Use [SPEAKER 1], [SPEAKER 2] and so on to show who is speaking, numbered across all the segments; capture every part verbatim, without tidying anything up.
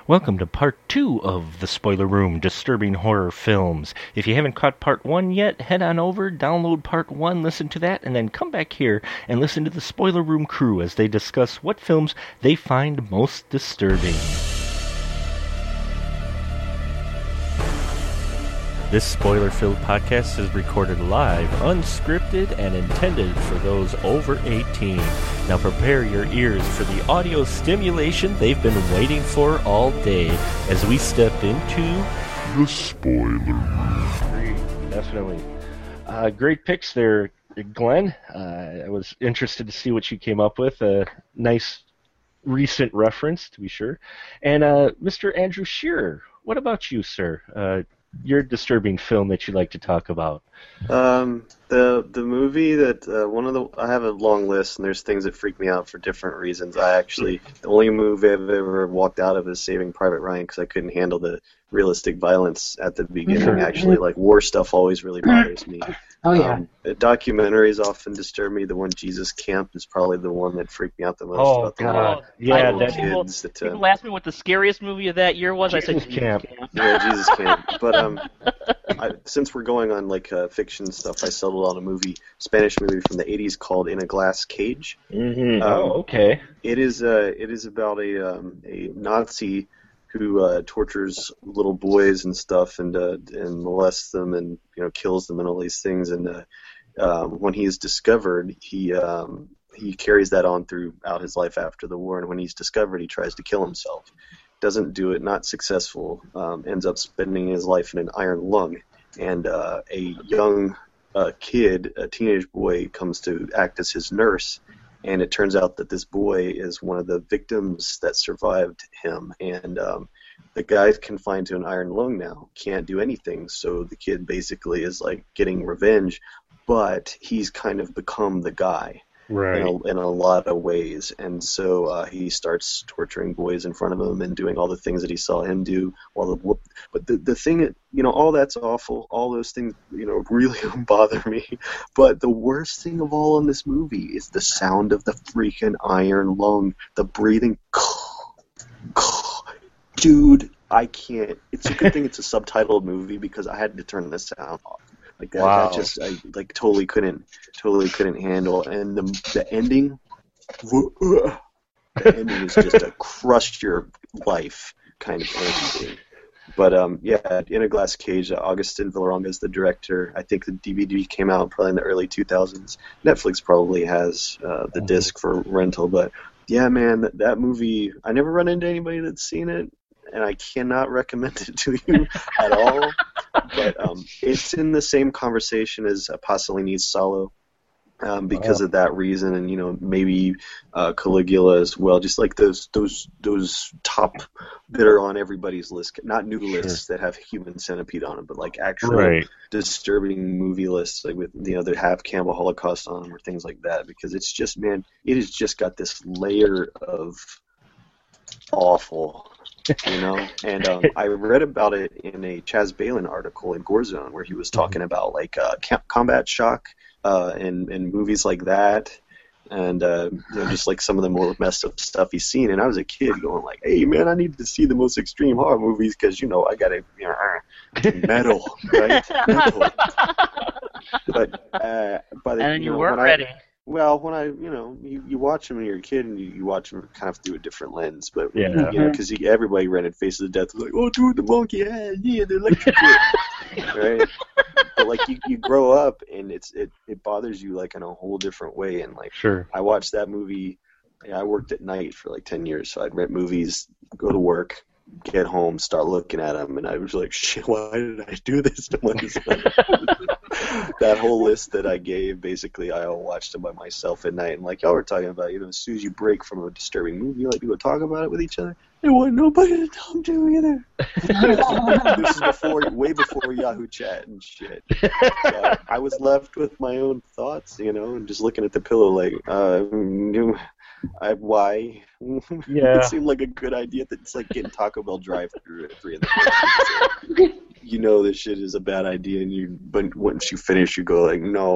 [SPEAKER 1] Welcome to part two of The Spoiler Room, Disturbing Horror Films. If you haven't caught part one yet, head on over, download part one, listen to that, and then come back here and listen to the Spoiler Room crew as they discuss what films they find most disturbing. This spoiler-filled podcast is recorded live, unscripted, and intended for those over eighteen. Now prepare your ears for the audio stimulation they've been waiting for all day as we step into the spoiler room. Great, definitely. Uh, great picks there, Glenn. Uh, I was interested to see what you came up with. A nice recent reference, to be sure. And uh, Mister Andrew Shearer, what about you, sir? Uh, your disturbing film that you'd like to talk about?
[SPEAKER 2] Um, the the movie that uh, one of the I have a long list, and there's things that freak me out for different reasons. I actually the only movie I've ever walked out of is Saving Private Ryan because I couldn't handle the realistic violence at the beginning. Actually, like war stuff always really bothers me.
[SPEAKER 3] Oh yeah.
[SPEAKER 2] Um, documentaries often disturb me. The one Jesus Camp is probably the one that freaked me out the most.
[SPEAKER 1] Oh
[SPEAKER 2] about the
[SPEAKER 1] God,
[SPEAKER 2] little,
[SPEAKER 1] yeah,
[SPEAKER 2] little
[SPEAKER 1] that
[SPEAKER 4] people,
[SPEAKER 2] kids that,
[SPEAKER 4] people
[SPEAKER 2] uh,
[SPEAKER 4] asked me what the scariest movie of that year was. I said
[SPEAKER 1] Jesus Camp.
[SPEAKER 4] Camp.
[SPEAKER 2] Yeah, Jesus Camp. But um, I, since we're going on like uh, fiction stuff, I settled on a movie, Spanish movie from the eighties called In a Glass Cage.
[SPEAKER 1] Mm-hmm.
[SPEAKER 2] Um,
[SPEAKER 1] Oh, okay.
[SPEAKER 2] It is uh, it is about a um, a Nazi who uh, tortures little boys and stuff and uh, and molests them and you know kills them and all these things. And uh, um, when he is discovered, he um, he carries that on throughout his life after the war. And when he's discovered, he tries to kill himself. Doesn't do it, not successful. Um, ends up spending his life in an iron lung. And uh, a young uh, kid, a teenage boy, comes to act as his nurse. And it turns out that this boy is one of the victims that survived him. And um, the guy's confined to an iron lung now, can't do anything. So the kid basically is like getting revenge, but he's kind of become the guy.
[SPEAKER 1] Right.
[SPEAKER 2] In a, in a lot of ways, and so uh, he starts torturing boys in front of him and doing all the things that he saw him do. While the, but the the thing, that, you know, all that's awful. All those things, you know, really bother me. But the worst thing of all in this movie is the sound of the freaking iron lung, the breathing. Dude, I can't. It's a good thing it's a subtitled movie because I had to turn the sound off. Like
[SPEAKER 1] wow.
[SPEAKER 2] I, I just I like totally couldn't totally couldn't handle, and the the ending, the ending is just a crush your life kind of ending. But um yeah, In a Glass Cage, uh, Augustin Villaranga is the director. I think the D V D came out probably in the early two thousands. Netflix probably has uh, the disc for rental, but yeah, man, that, that movie. I never run into anybody that's seen it, and I cannot recommend it to you at all. But um, it's in the same conversation as uh, Pasolini's Salo um, because wow. of that reason, and you know maybe uh, Caligula as well. Just like those those those top that are on everybody's list, not new lists sure. that have Human Centipede on them, but like actual
[SPEAKER 1] right.
[SPEAKER 2] disturbing movie lists, like with you know that have Cannibal Holocaust on them or things like that. Because it's just man, it has just got this layer of awful. You know, and um, I read about it in a Chaz Balin article in Gore Zone where he was talking about like uh, combat shock uh, and and movies like that, and uh, you know, just like some of the more messed up stuff he's seen. And I was a kid going like, "Hey man, I need to see the most extreme horror movies because you know I gotta you know, metal, right? Metal." But uh, by the
[SPEAKER 4] and
[SPEAKER 2] you,
[SPEAKER 4] you
[SPEAKER 2] know,
[SPEAKER 4] weren't
[SPEAKER 2] when
[SPEAKER 4] ready.
[SPEAKER 2] I, Well, when I, you know, you, you watch them when you're a kid, and you, you watch them kind of through a different lens. But
[SPEAKER 1] yeah,
[SPEAKER 2] you know, because everybody rented Faces of Death was like, oh, dude, the monkey head, yeah, the electric right? But like you, you grow up, and it's it, it bothers you like in a whole different way. And like,
[SPEAKER 1] sure,
[SPEAKER 2] I watched that movie. Yeah, I worked at night for like ten years, so I'd rent movies, go to work, get home, start looking at them, and I was like, shit, why did I do this to myself? That whole list that I gave, basically, I all watched it by myself at night. And like y'all were talking about, you know, as soon as you break from a disturbing movie, like you go talk about it with each other. There wasn't nobody to talk to either. This is before, way before Yahoo Chat and shit. So I was left with my own thoughts, you know, and just looking at the pillow like, uh, I, why?
[SPEAKER 1] Yeah.
[SPEAKER 2] It seemed like a good idea. That it's like getting Taco Bell drive-thru at three in the morning. You know this shit is a bad idea, and you but once you finish, you go like, no,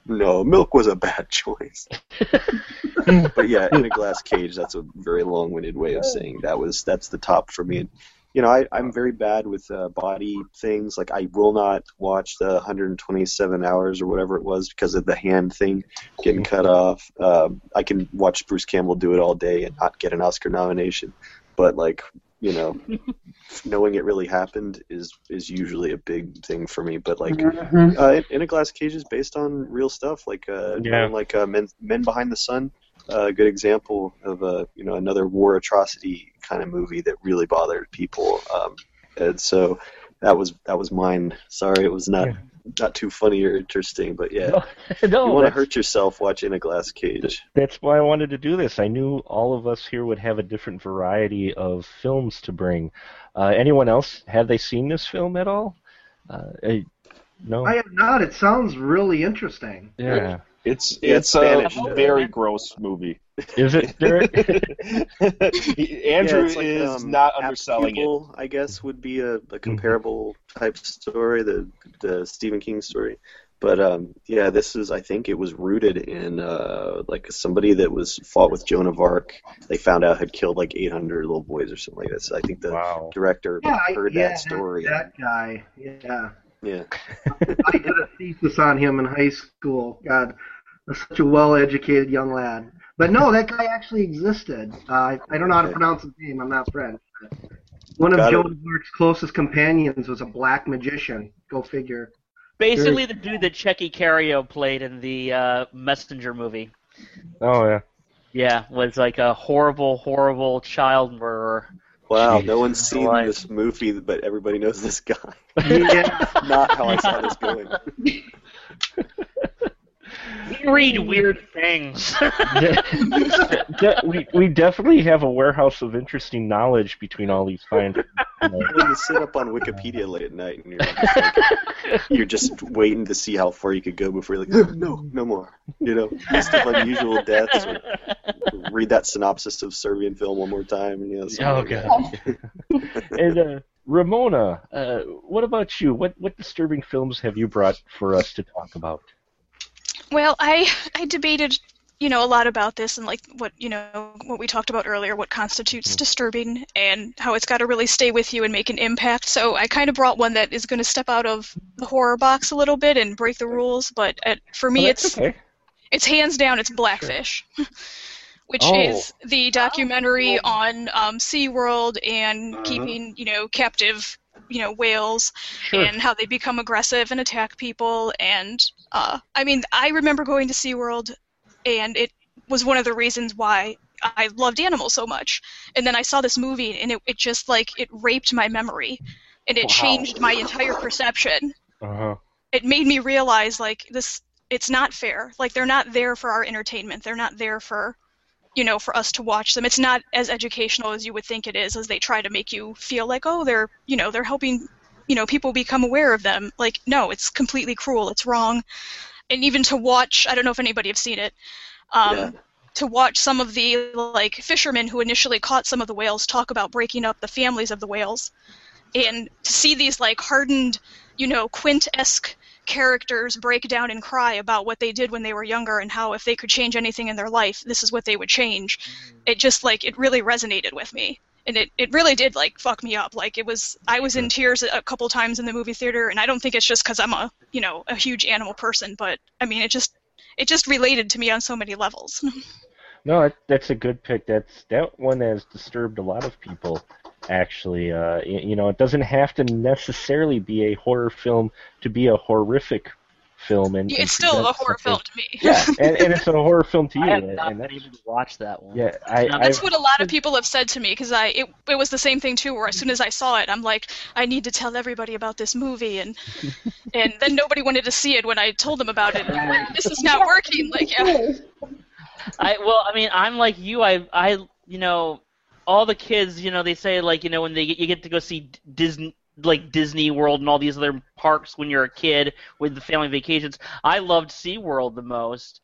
[SPEAKER 2] No, milk was a bad choice. But yeah, In a Glass Cage, that's a very long-winded way of saying that was that's the top for me. And, you know, I, I'm very bad with uh, body things. Like, I will not watch the one hundred twenty-seven hours or whatever it was because of the hand thing getting cut off. Um, I can watch Bruce Campbell do it all day and not get an Oscar nomination. But, like, you know, knowing it really happened is is usually a big thing for me. But like,
[SPEAKER 3] Mhm.
[SPEAKER 2] uh, In a Glass Cage is based on real stuff, like uh,
[SPEAKER 1] Yeah.
[SPEAKER 2] like uh, Men Men Behind the Sun, uh, a good example of a you know another war atrocity kind of movie that really bothered people. Um, and so that was that was mine. Sorry, it was not
[SPEAKER 1] Yeah.
[SPEAKER 2] not too funny or interesting, but yeah,
[SPEAKER 1] No,
[SPEAKER 2] you
[SPEAKER 1] no
[SPEAKER 2] want to
[SPEAKER 1] that's,
[SPEAKER 2] hurt yourself watching A Glass Cage.
[SPEAKER 1] that's why I wanted to do this. I knew all of us here would have a different variety of films to bring. Uh, anyone else, have they seen this film at all? Uh, I- no?
[SPEAKER 3] I have not. It sounds really interesting.
[SPEAKER 1] Yeah.
[SPEAKER 5] It's
[SPEAKER 2] Yeah,
[SPEAKER 5] it's
[SPEAKER 2] Spanish.
[SPEAKER 5] a very gross movie.
[SPEAKER 1] Is it, Derek?
[SPEAKER 5] Andrew
[SPEAKER 2] Yeah, it's like,
[SPEAKER 5] is
[SPEAKER 2] um,
[SPEAKER 5] not
[SPEAKER 2] Apt
[SPEAKER 5] underselling it.
[SPEAKER 2] Pupil, I guess, would be a, a comparable type story, the the Stephen King story. But um, yeah, this is I think it was rooted in uh, like somebody that was fought with Joan of Arc. They found out had killed like eight hundred little boys or something like that. So I think the
[SPEAKER 1] Wow.
[SPEAKER 2] director
[SPEAKER 3] Yeah, I,
[SPEAKER 2] heard
[SPEAKER 3] yeah,
[SPEAKER 2] that story.
[SPEAKER 3] That, that guy. Yeah.
[SPEAKER 2] Yeah,
[SPEAKER 3] I did a thesis on him in high school. God, such a well-educated young lad. But no, that guy actually existed. Uh, I, I don't know how to
[SPEAKER 2] Okay.
[SPEAKER 3] pronounce his name. I'm not French. But one of
[SPEAKER 2] Got it.
[SPEAKER 3] Joan of Arc's closest companions was a black magician. Go figure.
[SPEAKER 4] Basically, the dude that Checky Cario played in the uh, Messenger movie.
[SPEAKER 1] Oh, yeah.
[SPEAKER 4] Yeah, was like a horrible, horrible child murderer.
[SPEAKER 2] wow.
[SPEAKER 1] Jeez.
[SPEAKER 2] No one's seen
[SPEAKER 4] Like-
[SPEAKER 2] this movie, but everybody knows this guy.
[SPEAKER 3] Yeah.
[SPEAKER 2] Not how I saw this going.
[SPEAKER 4] We read weird things.
[SPEAKER 1] De- de- we, we definitely have a warehouse of interesting knowledge between all these fine. Uh,
[SPEAKER 2] When you sit up on Wikipedia late at night and you're just, like, you're just waiting to see how far you could go before you're like, no, no more. You know, list of unusual deaths. Or read that synopsis of Serbian film one more time. And, you know, something
[SPEAKER 1] Oh,
[SPEAKER 2] like that.
[SPEAKER 1] God. And uh, Ramona, uh, what about you? What what disturbing films have you brought for us to talk about?
[SPEAKER 6] Well, I I debated, you know, a lot about this and like what you know what we talked about earlier, what constitutes disturbing, and how it's got to really stay with you and make an impact. So I kind of brought one that is going to step out of the horror box a little bit and break the rules. But uh for me,
[SPEAKER 1] Oh, that's
[SPEAKER 6] it's
[SPEAKER 1] okay.
[SPEAKER 6] it's hands down, it's Blackfish, which
[SPEAKER 1] Oh.
[SPEAKER 6] is the documentary on um, SeaWorld and
[SPEAKER 3] Uh-huh.
[SPEAKER 6] keeping, you know, captive, you know, whales
[SPEAKER 1] Sure.
[SPEAKER 6] and how they become aggressive and attack people. And, uh, I mean, I remember going to SeaWorld, and it was one of the reasons why I loved animals so much. And then I saw this movie, and it, it just, like, it raped my memory, and it
[SPEAKER 1] Wow.
[SPEAKER 6] changed my entire perception.
[SPEAKER 1] Uh-huh.
[SPEAKER 6] It made me realize, like, this, it's not fair. Like, they're not there for our entertainment. They're not there for, you know, for us to watch them. It's not as educational as you would think it is, as they try to make you feel like, oh, they're, you know, they're helping, you know, people become aware of them. Like, no, it's completely cruel. It's wrong. And even to watch, I don't know if anybody have seen it, um,
[SPEAKER 2] Yeah.
[SPEAKER 6] to watch some of the, like, fishermen who initially caught some of the whales talk about breaking up the families of the whales. And to see these, like, hardened, you know, Quint-esque characters break down and cry about what they did when they were younger and how if they could change anything in their life, this is what they would change. It just, like, it really resonated with me. And it, it really did, like, fuck me up. Like, it was, I was in tears a couple times in the movie theater, and I don't think it's just because I'm a, you know, a huge animal person, but, I mean, it just, it just related to me on so many levels.
[SPEAKER 1] No, that, that's a good pick. That's that one has disturbed a lot of people. Actually, uh, y- you know, it doesn't have to necessarily be a horror film to be a horrific film, and and
[SPEAKER 6] It's still a
[SPEAKER 1] present
[SPEAKER 6] horror
[SPEAKER 1] something-
[SPEAKER 6] film to me.
[SPEAKER 1] Yeah, and, and it's a horror film to you.
[SPEAKER 4] I have
[SPEAKER 1] and,
[SPEAKER 4] not
[SPEAKER 1] and
[SPEAKER 4] been
[SPEAKER 1] that's,
[SPEAKER 4] able to watch that one.
[SPEAKER 1] yeah, I,
[SPEAKER 4] Now,
[SPEAKER 1] I
[SPEAKER 6] That's what a lot of people have said to me, because I it, it was the same thing too, where as soon as I saw it, I'm like, I need to tell everybody about this movie, and and then nobody wanted to see it when I told them about it. I'm like, this is not working. Like, yeah.
[SPEAKER 4] I well, I mean, I'm like you. I I you know, all the kids, you know, they say like you know when they get, you get to go see Disney like Disney World and all these other parks when you're a kid with the family vacations. I loved SeaWorld the most.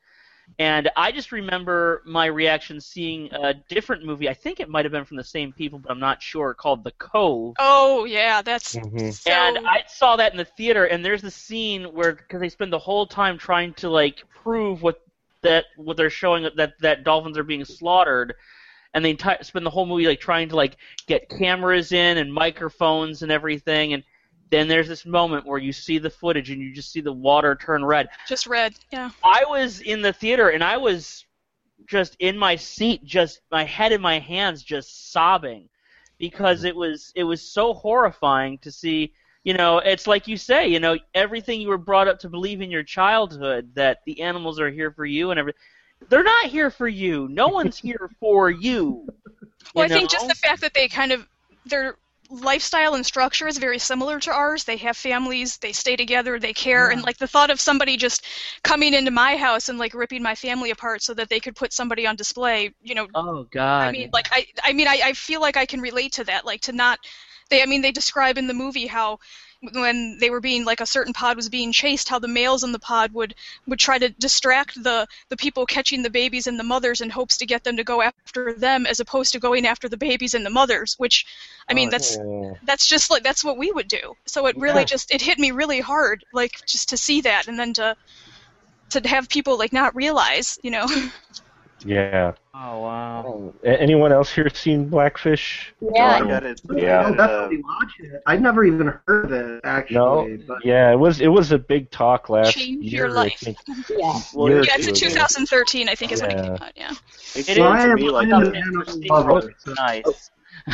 [SPEAKER 4] And I just remember my reaction seeing a different movie. I think it might have been from the same people, but I'm not sure, called The Cove.
[SPEAKER 6] Oh, yeah, that's
[SPEAKER 1] Mhm.
[SPEAKER 6] so...
[SPEAKER 4] And I saw that in the theater, and there's the scene where, because they spend the whole time trying to, like, prove what that what they're showing, that, that dolphins are being slaughtered, and they enti- spend the whole movie, like, trying to, like, get cameras in and microphones and everything, and then there's this moment where you see the footage and you just see the water turn red.
[SPEAKER 6] Just red, yeah.
[SPEAKER 4] I was in the theater and I was just in my seat, just my head in my hands, just sobbing, because it was it was so horrifying to see. You know, it's like you say, you know, everything you were brought up to believe in your childhood, that the animals are here for you and everything. They're not here for you. No one's here for you.
[SPEAKER 6] Well,
[SPEAKER 4] you
[SPEAKER 6] I think
[SPEAKER 4] know?
[SPEAKER 6] just the fact that they kind of their lifestyle and structure is very similar to ours. They have families, they stay together, they care,
[SPEAKER 3] Yeah.
[SPEAKER 6] and like the thought of somebody just coming into my house and like ripping my family apart so that they could put somebody on display, you know,
[SPEAKER 4] Oh God.
[SPEAKER 6] I mean, like I, I mean, I, I feel like I can relate to that. Like to not, they, I mean, they describe in the movie how when they were being like a certain pod was being chased, how the males in the pod would would try to distract the the people catching the babies and the mothers in hopes to get them to go after them, as opposed to going after the babies and the mothers. Which, I mean,
[SPEAKER 1] Oh,
[SPEAKER 6] that's
[SPEAKER 1] yeah.
[SPEAKER 6] that's just like that's what we would do. So it really
[SPEAKER 3] Yeah.
[SPEAKER 6] just it hit me really hard, like just to see that, and then to to have people like not realize, you know.
[SPEAKER 1] Yeah.
[SPEAKER 4] Oh wow.
[SPEAKER 1] Oh, a- anyone else here seen Blackfish?
[SPEAKER 2] Oh, I
[SPEAKER 5] Yeah,
[SPEAKER 2] got it.
[SPEAKER 1] Yeah.
[SPEAKER 3] I'll
[SPEAKER 2] Uh,
[SPEAKER 3] definitely watch it. I've never even heard of it, actually.
[SPEAKER 1] No.
[SPEAKER 3] But
[SPEAKER 1] Yeah, it was it was a big talk last
[SPEAKER 6] Change
[SPEAKER 1] year.
[SPEAKER 6] your
[SPEAKER 1] I
[SPEAKER 6] life.
[SPEAKER 1] think.
[SPEAKER 5] yeah.
[SPEAKER 2] well,
[SPEAKER 1] Year or
[SPEAKER 6] Yeah, it's in
[SPEAKER 1] two
[SPEAKER 6] two
[SPEAKER 1] ago.
[SPEAKER 6] thousand thirteen, I think, is when it
[SPEAKER 1] Yeah.
[SPEAKER 6] came out. Yeah.
[SPEAKER 2] It
[SPEAKER 4] It
[SPEAKER 2] seems
[SPEAKER 3] Well, I
[SPEAKER 2] to
[SPEAKER 3] am,
[SPEAKER 2] me like
[SPEAKER 3] I'm an
[SPEAKER 4] Something
[SPEAKER 3] animal
[SPEAKER 4] interesting.
[SPEAKER 3] lover. So.
[SPEAKER 4] Nice.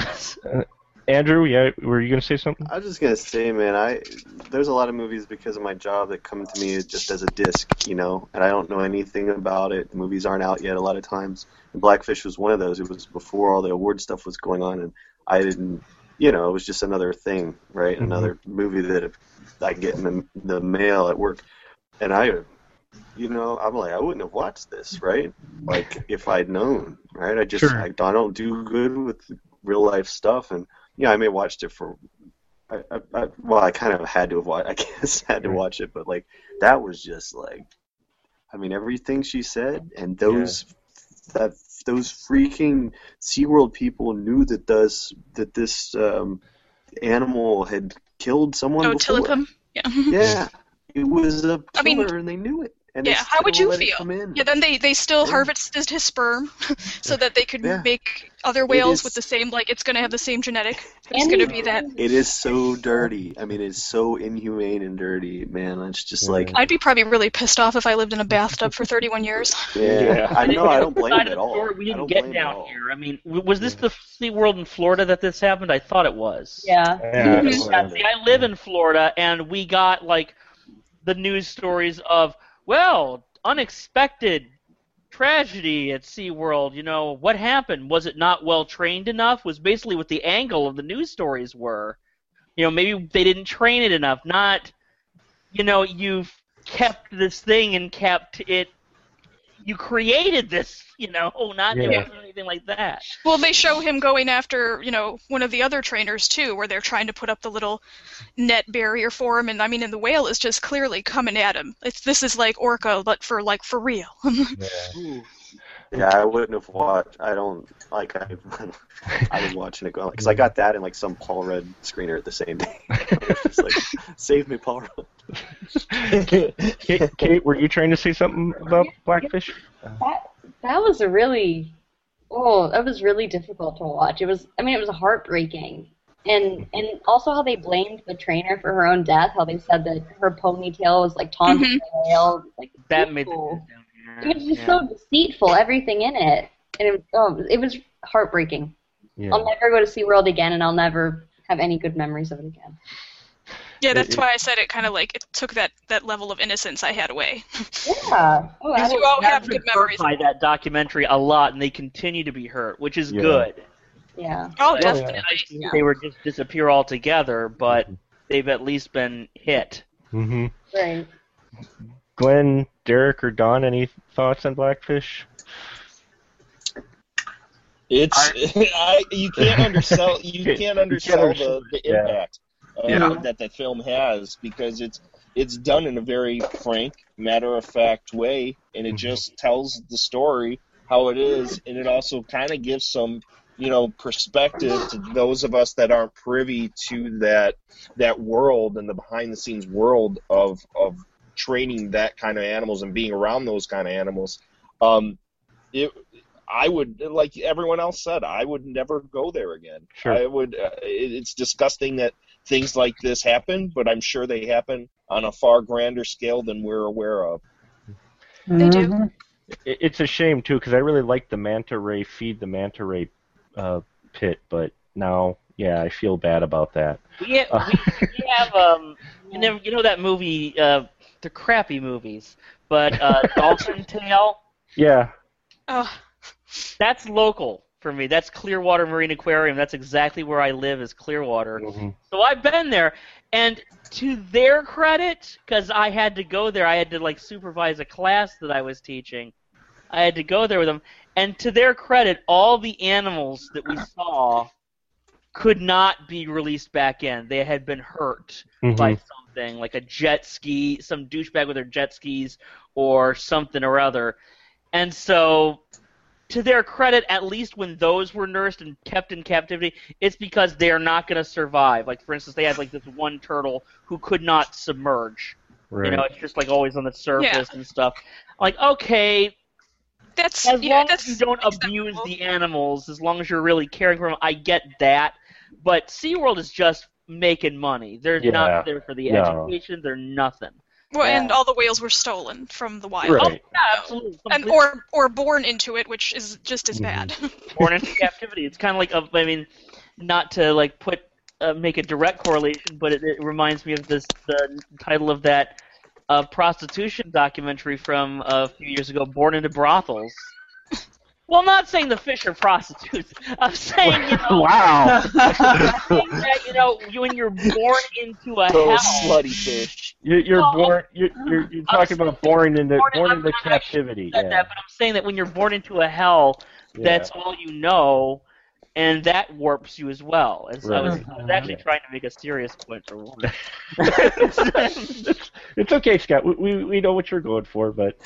[SPEAKER 1] Andrew, yeah, were you gonna say something?
[SPEAKER 2] I was just gonna say, man, I there's a lot of movies because of my job that come to me just as a disc, you know, and I don't know anything about it. The movies aren't out yet a lot of times. And Blackfish was one of those. It was before all the award stuff was going on, and I didn't, you know, it was just another thing, right?
[SPEAKER 1] Mhm.
[SPEAKER 2] Another movie that I get in the, the mail at work, and I, you know, I'm like, I wouldn't have watched this, right? Like if I'd known, right? I just
[SPEAKER 1] Sure.
[SPEAKER 2] I, I don't do good with real life stuff, and yeah, I may have watched it for. I, I, I, well, I kind of had to have watched. I guess had to
[SPEAKER 1] Right.
[SPEAKER 2] watch it, but like that was just like, I mean, everything she said, and those that those freaking SeaWorld people knew that this that this um, animal had killed someone
[SPEAKER 6] Oh,
[SPEAKER 2] before.
[SPEAKER 6] Tilikum. Yeah.
[SPEAKER 2] Yeah, it was a killer,
[SPEAKER 6] I mean-
[SPEAKER 2] and they knew it. And
[SPEAKER 6] Yeah,
[SPEAKER 2] they
[SPEAKER 6] how would
[SPEAKER 2] still
[SPEAKER 6] you
[SPEAKER 2] let it
[SPEAKER 6] feel?
[SPEAKER 2] come in.
[SPEAKER 6] Yeah, then they, they still
[SPEAKER 2] Yeah.
[SPEAKER 6] harvested his sperm so that they could
[SPEAKER 2] Yeah.
[SPEAKER 6] make other whales
[SPEAKER 2] is-
[SPEAKER 6] with the same, like, it's going to have the same genetic. It's
[SPEAKER 5] And
[SPEAKER 6] going to
[SPEAKER 5] he-
[SPEAKER 6] be that.
[SPEAKER 2] It is so dirty. I mean, it's so inhumane and dirty, man. It's just like,
[SPEAKER 6] I'd be probably really pissed off if I lived in a bathtub for thirty-one years.
[SPEAKER 2] yeah.
[SPEAKER 1] Yeah.
[SPEAKER 2] I know. I don't blame
[SPEAKER 4] Side
[SPEAKER 2] him
[SPEAKER 4] of
[SPEAKER 2] at
[SPEAKER 4] the
[SPEAKER 2] all.
[SPEAKER 4] story we
[SPEAKER 2] I
[SPEAKER 4] didn't
[SPEAKER 2] don't
[SPEAKER 4] get
[SPEAKER 2] blame him at
[SPEAKER 4] down
[SPEAKER 2] all.
[SPEAKER 4] here. I mean, w- was this the SeaWorld in Florida that this happened? I thought it was.
[SPEAKER 5] Yeah.
[SPEAKER 1] Yeah,
[SPEAKER 6] Mhm.
[SPEAKER 1] that's
[SPEAKER 4] Yeah, see, I live in Florida, and we got like the news stories of, well, unexpected tragedy at SeaWorld. You know, what happened? Was it not well trained enough? Was basically what the angle of the news stories were. You know, maybe they didn't train it enough. Not, you know, you've kept this thing and kept it. You created this, you know, not it
[SPEAKER 1] Yeah.
[SPEAKER 4] wasn't anything like that.
[SPEAKER 6] Well, they show him going after, you know, one of the other trainers, too, where they're trying to put up the little net barrier for him. And, I mean, and the whale is just clearly coming at him. It's This is like Orca, but for, like, for real.
[SPEAKER 1] Yeah.
[SPEAKER 2] Yeah, I wouldn't have watched. I don't like. I, I was watching it going because I got that and like some Paul Rudd screener at the same day. I was just like, save me, Paul Rudd.
[SPEAKER 1] Kate, Kate, were you trying to say something about Blackfish?
[SPEAKER 5] That that was a really oh that was really difficult to watch. It was I mean it was heartbreaking, and and also how they blamed the trainer for her own death. How they said that her ponytail was like taunting
[SPEAKER 6] Mhm.
[SPEAKER 5] the whale. Like
[SPEAKER 4] That made
[SPEAKER 5] deceitful.
[SPEAKER 4] the
[SPEAKER 5] It was just
[SPEAKER 4] yeah.
[SPEAKER 5] so deceitful. Everything in it, and it was oh, it was heartbreaking.
[SPEAKER 1] Yeah.
[SPEAKER 5] I'll never go to SeaWorld again, and I'll never have any good memories of it again.
[SPEAKER 6] Yeah, that's
[SPEAKER 1] It-
[SPEAKER 6] why I said it kind of like it took that, that level of innocence I had away.
[SPEAKER 5] Yeah. Oh, I
[SPEAKER 6] Because you
[SPEAKER 5] was-
[SPEAKER 6] all
[SPEAKER 4] I've
[SPEAKER 6] have
[SPEAKER 4] been
[SPEAKER 6] good
[SPEAKER 4] hurt
[SPEAKER 6] memories.
[SPEAKER 4] by that documentary a lot, and they continue to be hurt, which is
[SPEAKER 1] Yeah.
[SPEAKER 4] good.
[SPEAKER 5] yeah.
[SPEAKER 6] Oh,
[SPEAKER 4] But
[SPEAKER 6] definitely.
[SPEAKER 4] it's nice They were just disappear altogether, but they've at least been hit.
[SPEAKER 1] Mm-hmm.
[SPEAKER 5] Right.
[SPEAKER 1] Glenn, Derek, or Don, any thoughts on Blackfish?
[SPEAKER 7] It's I, you can't undersell you
[SPEAKER 1] You
[SPEAKER 7] can't
[SPEAKER 1] can't
[SPEAKER 7] undersell
[SPEAKER 1] undersell
[SPEAKER 7] the, the
[SPEAKER 1] yeah.
[SPEAKER 7] impact uh,
[SPEAKER 2] Yeah.
[SPEAKER 7] that the film has because it's it's done in a very frank, matter-of-fact way, and it just tells the story how it is, and it also kind of gives some, you know, perspective to those of us that aren't privy to that that world and the behind-the-scenes world of of training that kind of animals and being around those kind of animals. Um, it, I would, like everyone else said, I would never go there again.
[SPEAKER 1] Sure.
[SPEAKER 7] I would. Uh, it, it's disgusting that things like this happen, but I'm sure they happen on a far grander scale than we're aware of.
[SPEAKER 6] They do.
[SPEAKER 1] It, it's a shame too, because I really like the manta ray feed the manta ray uh, pit, but now, yeah, I feel bad about that.
[SPEAKER 4] We have,
[SPEAKER 1] Uh,
[SPEAKER 4] we, we have um, you know, you know that movie, uh, the crappy movies, but uh, Dolphin Tale.
[SPEAKER 1] Yeah.
[SPEAKER 6] Oh,
[SPEAKER 4] That's local for me. That's Clearwater Marine Aquarium. That's exactly where I live, is Clearwater.
[SPEAKER 1] Mm-hmm.
[SPEAKER 4] So I've been there, and to their credit, because I had to go there, I had to like supervise a class that I was teaching. I had to go there with them, and to their credit, all the animals that we saw could not be released back in. They had been hurt
[SPEAKER 1] Mhm.
[SPEAKER 4] by something, like a jet ski, some douchebag with their jet skis, or something or other. And so, to their credit, at least when those were nursed and kept in captivity, it's because they're not going to survive. Like, for instance, they had like this one turtle who could not submerge.
[SPEAKER 1] Right.
[SPEAKER 4] You know, it's just like always on the surface
[SPEAKER 6] Yeah.
[SPEAKER 4] and stuff. Like, okay,
[SPEAKER 6] that's
[SPEAKER 4] as
[SPEAKER 6] yeah,
[SPEAKER 4] long
[SPEAKER 6] that's
[SPEAKER 4] as you don't abuse
[SPEAKER 6] acceptable.
[SPEAKER 4] the animals, as long as you're really caring for them, I get that. But SeaWorld is just making money. They're
[SPEAKER 1] Yeah.
[SPEAKER 4] not there for the
[SPEAKER 1] No.
[SPEAKER 4] education. They're nothing.
[SPEAKER 6] Well, and
[SPEAKER 4] Yeah.
[SPEAKER 6] all the whales were stolen from the wild.
[SPEAKER 1] Right.
[SPEAKER 4] Yeah, absolutely.
[SPEAKER 6] And or or born into it, which is just as
[SPEAKER 1] Mhm.
[SPEAKER 6] bad.
[SPEAKER 4] Born into captivity. It's kind of like, a, I mean, not to like put uh, make a direct correlation, but it, it reminds me of this the title of that uh, prostitution documentary from a few years ago, Born into Brothels. Well, I'm not saying the fish are prostitutes. I'm saying, you know,
[SPEAKER 1] Wow.
[SPEAKER 4] I'm saying that, you know, you- when you're born into a
[SPEAKER 7] Those
[SPEAKER 4] hell,
[SPEAKER 7] slutty fish.
[SPEAKER 1] You're, you're
[SPEAKER 4] No,
[SPEAKER 1] born. You're, you're, you're talking about born into
[SPEAKER 4] born-
[SPEAKER 1] born
[SPEAKER 4] I'm
[SPEAKER 1] into
[SPEAKER 4] not
[SPEAKER 1] captivity.
[SPEAKER 4] said
[SPEAKER 1] Yeah.
[SPEAKER 4] that, but I'm saying that when you're born into a hell,
[SPEAKER 1] Yeah.
[SPEAKER 4] that's all you know, and that warps you as well. And so I, was, I was actually
[SPEAKER 1] Right.
[SPEAKER 4] trying to make a serious point for once.
[SPEAKER 1] it's, it's okay, Scott. We, we we know what you're going for, but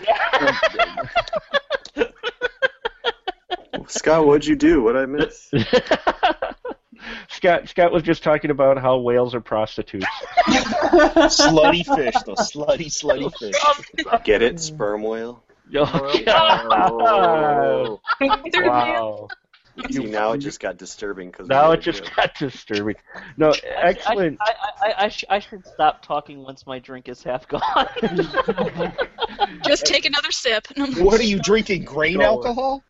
[SPEAKER 2] Scott, what'd you do? What'd I miss?
[SPEAKER 1] Scott Scott was just talking about how whales are prostitutes.
[SPEAKER 7] Slutty fish, those slutty, slutty fish.
[SPEAKER 2] Get it? Sperm whale?
[SPEAKER 1] Oh,
[SPEAKER 2] Oh.
[SPEAKER 6] They're
[SPEAKER 1] wow.
[SPEAKER 2] See, now it just got disturbing. Cause
[SPEAKER 1] Now
[SPEAKER 2] we
[SPEAKER 1] it just got disturbing. No,
[SPEAKER 4] I,
[SPEAKER 1] excellent.
[SPEAKER 4] I, I, I, sh- I should stop talking once my drink is half gone.
[SPEAKER 6] Just take another sip.
[SPEAKER 7] What are you drinking? Grain
[SPEAKER 1] Go.
[SPEAKER 7] alcohol?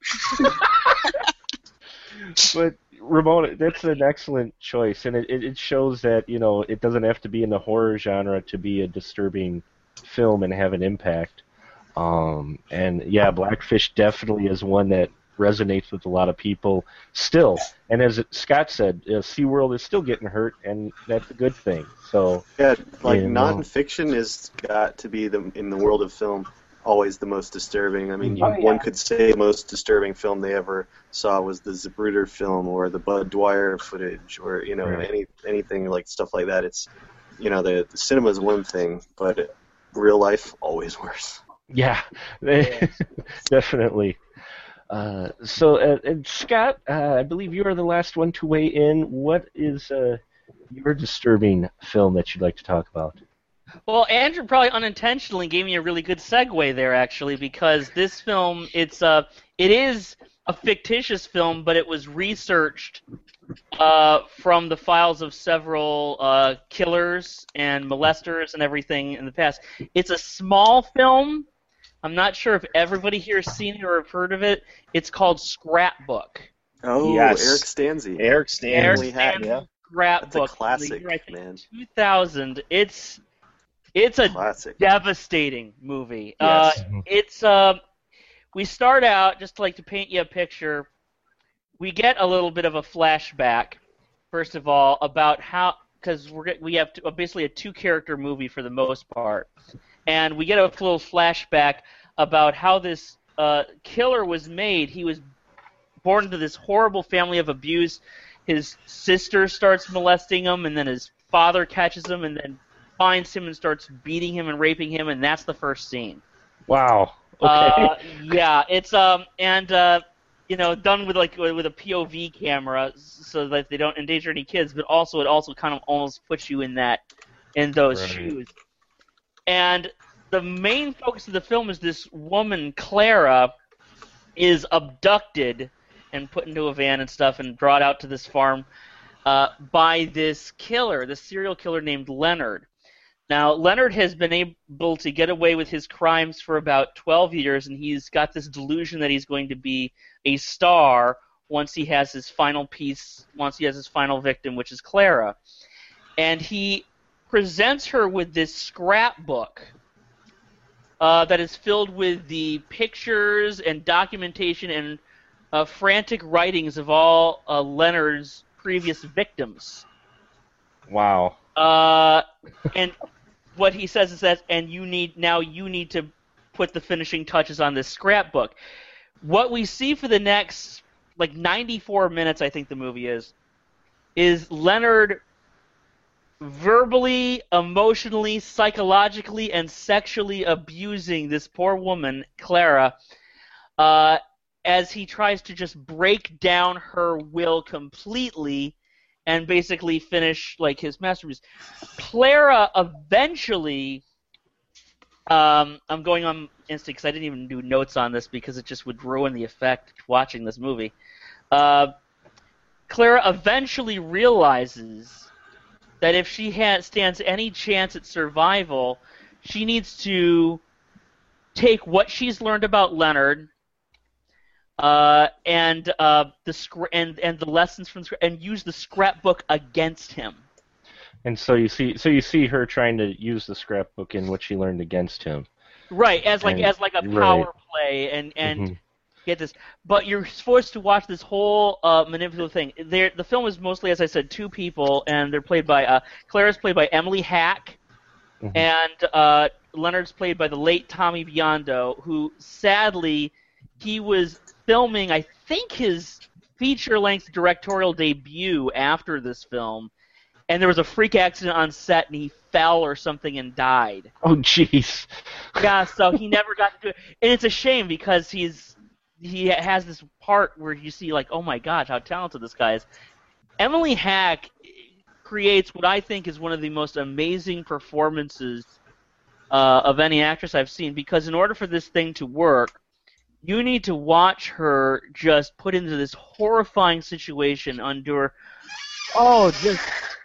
[SPEAKER 1] But Ramona, that's an excellent choice, and it, it it shows that, you know, it doesn't have to be in the horror genre to be a disturbing film and have an impact. Um, and yeah, Blackfish definitely is one that resonates with a lot of people still. And as Scott said, uh, SeaWorld is still getting hurt, and that's a good thing. So
[SPEAKER 2] Yeah, like
[SPEAKER 1] You know.
[SPEAKER 2] nonfiction has got to be the in the world of film always the most disturbing. I mean, you,
[SPEAKER 5] Oh, yeah.
[SPEAKER 2] one could say the most disturbing film they ever saw was the Zapruder film or the Bud Dwyer footage or you know
[SPEAKER 1] Right.
[SPEAKER 2] any anything like stuff like that. It's you know the, the cinema is one thing, but real life always worse.
[SPEAKER 1] yeah, definitely. Uh, so, uh, and Scott, uh, I believe you are the last one to weigh in. What is uh, your disturbing film that you'd like to talk about?
[SPEAKER 4] Well, Andrew probably unintentionally gave me a really good segue there, actually, because this film, it's uh, it is a fictitious film, but it was researched uh, from the files of several uh, killers and molesters and everything in the past. It's a small film. I'm not sure if everybody here has seen it or have heard of it. It's called Scrapbook.
[SPEAKER 2] Oh,
[SPEAKER 7] Yes.
[SPEAKER 2] Eric Stanzi.
[SPEAKER 7] Eric Stanley.
[SPEAKER 2] Family Hat,
[SPEAKER 4] Stanley
[SPEAKER 7] yeah.
[SPEAKER 4] Scrapbook.
[SPEAKER 2] That's a
[SPEAKER 4] from the
[SPEAKER 2] classic,
[SPEAKER 4] year, I think,
[SPEAKER 2] man.
[SPEAKER 4] two thousand. It's it's a
[SPEAKER 2] Classic.
[SPEAKER 4] devastating movie.
[SPEAKER 7] Yes.
[SPEAKER 4] Uh, it's uh, we start out just like to paint you a picture. We get a little bit of a flashback, first of all, about how because we're get- we have to, basically a two-character movie for the most part, and we get a little flashback about how this uh, killer was made. He was born into this horrible family of abuse. His sister starts molesting him, and then his father catches him, and then finds him and starts beating him and raping him, and that's the first scene.
[SPEAKER 1] Wow. Okay.
[SPEAKER 4] Uh, yeah, it's um and uh, you know, done with like with a P O V camera so that they don't endanger any kids, but also it also kind of almost puts you in that in those
[SPEAKER 1] Right.
[SPEAKER 4] shoes. And the main focus of the film is this woman, Clara, is abducted and put into a van and stuff and brought out to this farm uh, by this killer, this serial killer named Leonard. Now, Leonard has been able to get away with his crimes for about twelve years, and he's got this delusion that he's going to be a star once he has his final piece, once he has his final victim, which is Clara. And he presents her with this scrapbook uh, that is filled with the pictures and documentation and uh, frantic writings of all uh, Leonard's previous victims.
[SPEAKER 1] Wow.
[SPEAKER 4] Uh, and what he says is that, and you need now you need to put the finishing touches on this scrapbook. What we see for the next like ninety-four minutes, I think the movie is, is Leonard verbally, emotionally, psychologically, and sexually abusing this poor woman, Clara, uh, as he tries to just break down her will completely and basically finish like his masterpiece. Clara eventually, um, I'm going on instinct because I didn't even do notes on this because it just would ruin the effect watching this movie. Uh, Clara eventually realizes that if she ha- stands any chance at survival, she needs to take what she's learned about Leonard uh, and uh, the scr- and and the lessons from the scra- and use the scrapbook against him.
[SPEAKER 1] And so you see, so you see her trying to use the scrapbook in what she learned against him.
[SPEAKER 4] Right, as like
[SPEAKER 1] And-
[SPEAKER 4] as like a power
[SPEAKER 1] right.
[SPEAKER 4] play, and and
[SPEAKER 1] Mhm.
[SPEAKER 4] get this. But you're forced to watch this whole uh, manipulative thing. They're, the film is mostly, as I said, two people, and they're played by uh, Claire's played by Emily Hack,
[SPEAKER 1] Mhm.
[SPEAKER 4] and uh, Leonard's played by the late Tommy Biondo, who sadly he was filming, I think, his feature-length directorial debut after this film, and there was a freak accident on set, and he fell or something and died.
[SPEAKER 1] Oh, jeez.
[SPEAKER 4] Yeah, so he never got to do it, and it's a shame because he's he has this part where you see like, oh my gosh, how talented this guy is. Emily Hack creates what I think is one of the most amazing performances uh, of any actress I've seen, because in order for this thing to work, you need to watch her just put into this horrifying situation, endure, oh, just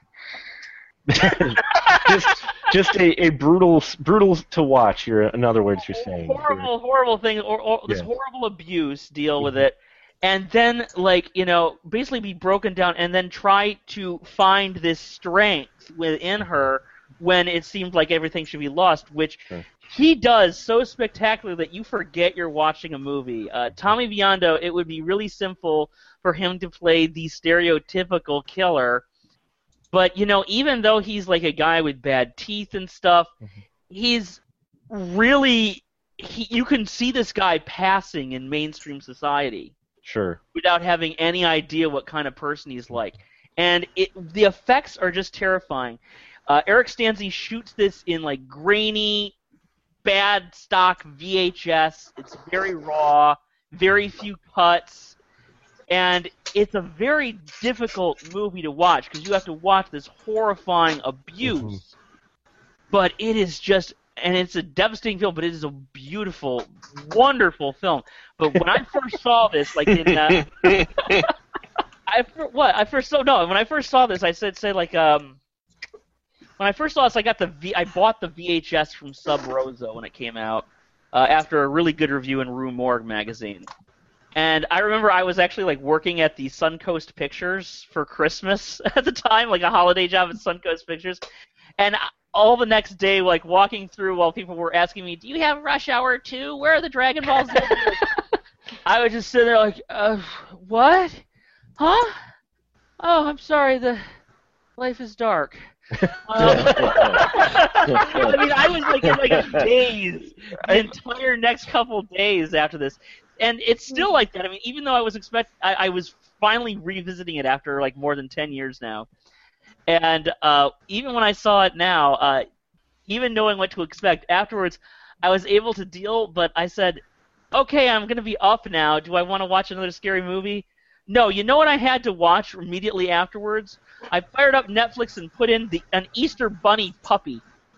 [SPEAKER 1] just just a, a brutal brutal to watch. You're in other words, you're saying
[SPEAKER 4] horrible, horrible thing, or, or this
[SPEAKER 1] Yeah.
[SPEAKER 4] horrible abuse. Deal with it, and then like you know, basically be broken down, and then try to find this strength within her when it seemed like everything should be lost, which
[SPEAKER 1] Sure.
[SPEAKER 4] he does so spectacularly that you forget you're watching a movie. Uh, Tommy Biondo, it would be really simple for him to play the stereotypical killer. But, you know, even though he's like a guy with bad teeth and stuff,
[SPEAKER 1] Mhm.
[SPEAKER 4] he's really, he, you can see this guy passing in mainstream society
[SPEAKER 1] Sure.
[SPEAKER 4] without having any idea what kind of person he's like. And it, the effects are just terrifying. Uh, Eric Stanze shoots this in like grainy, bad stock V H S. It's very raw, very few cuts, and it's a very difficult movie to watch because you have to watch this horrifying abuse.
[SPEAKER 1] Mhm.
[SPEAKER 4] But it is just, and it's a devastating film, but it is a beautiful, wonderful film. But when I first saw this, like in, uh, I fir- what I first saw no, when I first saw this, I said say like um. When I first saw this, I got the v- I bought the V H S from Sub Rosa when it came out uh, after a really good review in Rue Morgue magazine. And I remember I was actually like working at the Suncoast Pictures for Christmas at the time, like a holiday job at Suncoast Pictures. And I- all the next day, like walking through while people were asking me, "Do you have Rush Hour two? Where are the Dragon Ball Z?" I would just sit there like, uh, "What? Huh? Oh, I'm sorry. The life is dark." Um, I mean, I was like in like a daze the entire next couple days after this, and it's still like that. I mean, even though I was expect, I, I was finally revisiting it after like more than ten years now, and uh, even when I saw it now, uh, even knowing what to expect, afterwards I was able to deal, but I said, okay, I'm going to be up now. Do I want to watch another scary movie? No, you know what I had to watch immediately afterwards? I fired up Netflix and put in the an Easter Bunny puppy.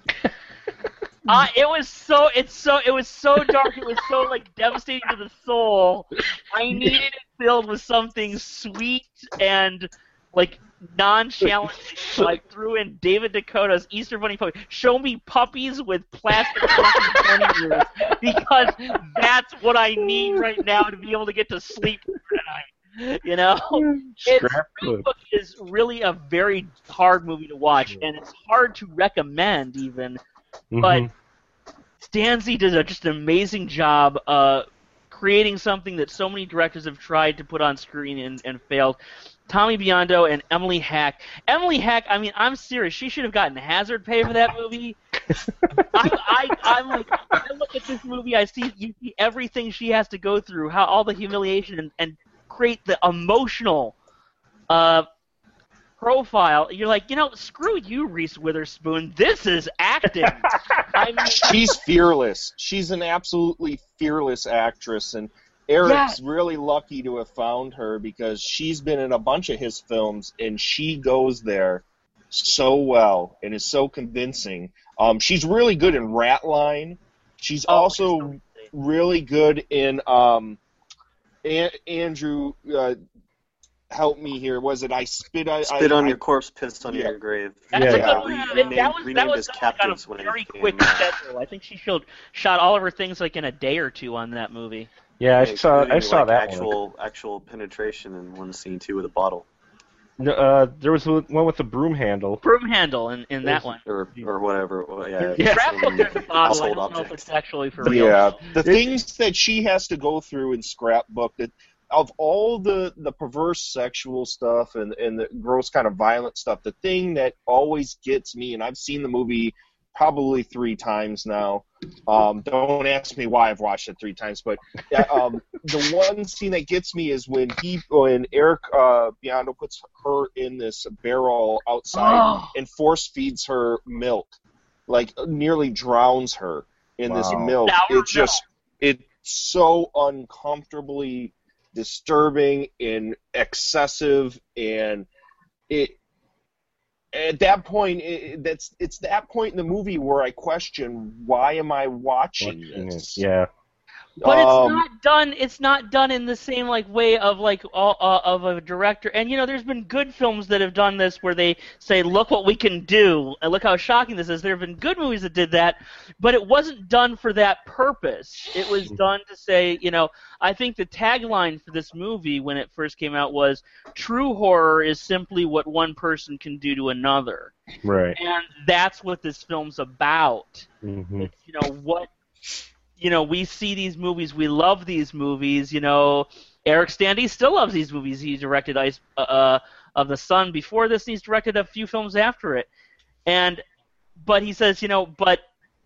[SPEAKER 4] uh, it was so it's so it was so dark. It was so like devastating to the soul. I needed it filled with something sweet and like non-challenging. So I threw in David Dakota's Easter Bunny puppy. Show me puppies with plastic bunny ears, because that's what I need right now to be able to get to sleep tonight. You know, Scrapbook is really a very hard movie to watch, and it's hard to recommend even. Mm-hmm. But Stanzi did a, just an amazing job uh, creating something that so many directors have tried to put on screen and, and failed. Tommy Biondo and Emily Hack. Emily Hack, I mean, I'm serious. She should have gotten hazard pay for that movie. I, I, I'm like, I look at this movie, I see, you see everything she has to go through, how all the humiliation and, and create the emotional uh, profile. You're like, you know, screw you, Reese Witherspoon. This is acting. I mean,
[SPEAKER 7] she's fearless. She's an absolutely fearless actress, and Eric's yeah. really lucky to have found her, because she's been in a bunch of his films, and she goes there so well and is so convincing. Um, she's really good in Ratline. She's oh, also she's really good in um, a- Andrew. Uh, help me here. Was it I spit? I
[SPEAKER 2] spit
[SPEAKER 7] I,
[SPEAKER 2] on
[SPEAKER 7] I,
[SPEAKER 2] your corpse, pissed on
[SPEAKER 7] yeah.
[SPEAKER 2] your grave.
[SPEAKER 4] That's
[SPEAKER 2] yeah,
[SPEAKER 4] a
[SPEAKER 2] yeah.
[SPEAKER 4] good
[SPEAKER 2] Re-
[SPEAKER 4] one.
[SPEAKER 2] renamed,
[SPEAKER 4] that was,
[SPEAKER 2] renamed
[SPEAKER 4] that was
[SPEAKER 2] as
[SPEAKER 4] done
[SPEAKER 2] captives
[SPEAKER 4] like on a
[SPEAKER 2] when
[SPEAKER 4] very
[SPEAKER 2] it
[SPEAKER 4] quick
[SPEAKER 2] came,
[SPEAKER 4] schedule. I think she showed, shot all of her things like in a day or two on that movie.
[SPEAKER 1] Yeah, I
[SPEAKER 2] yeah,
[SPEAKER 1] saw. I saw
[SPEAKER 2] like
[SPEAKER 1] that
[SPEAKER 2] actual
[SPEAKER 1] one.
[SPEAKER 2] actual penetration in one scene too with a bottle.
[SPEAKER 1] No, uh, there was one with the broom handle.
[SPEAKER 4] Broom handle in, in that one.
[SPEAKER 2] Or or whatever. Well, yeah.
[SPEAKER 4] yeah. Scrapbook, there's a bottle. I don't
[SPEAKER 2] objects.
[SPEAKER 4] know if it's actually for real.
[SPEAKER 7] Yeah, the things that she has to go through in Scrapbook, that of all the, the perverse sexual stuff and, and the gross kind of violent stuff, the thing that always gets me, and I've seen the movie probably three times now. Um, don't ask me why I've watched it three times, but um, the one scene that gets me is when he, when Eric uh, Biondo puts her in this barrel outside
[SPEAKER 4] oh.
[SPEAKER 7] and force feeds her milk, like nearly drowns her in wow. this milk.
[SPEAKER 4] Sour
[SPEAKER 7] It's just, it's so uncomfortably disturbing and excessive, and it. At that point, it, that's it's that point in the movie where I question, why am I watching, watching this?
[SPEAKER 1] It. Yeah,
[SPEAKER 4] but
[SPEAKER 7] um,
[SPEAKER 4] it's not done. It's not done in the same like way of like uh, uh, of a director. And you know, there's been good films that have done this where they say, "Look what we can do," and look how shocking this is. There have been good movies that did that, but it wasn't done for that purpose. It was done to say, you know, I think the tagline for this movie when it first came out was, "True horror is simply what one person can do to another."
[SPEAKER 1] Right.
[SPEAKER 4] And that's what this film's about.
[SPEAKER 1] Mm-hmm.
[SPEAKER 4] It's, you know, what, you know, we see these movies, we love these movies, you know, Eric Stanley still loves these movies. He directed Ice uh, of the Sun before this, and he's directed a few films after it. And, but he says, you know, but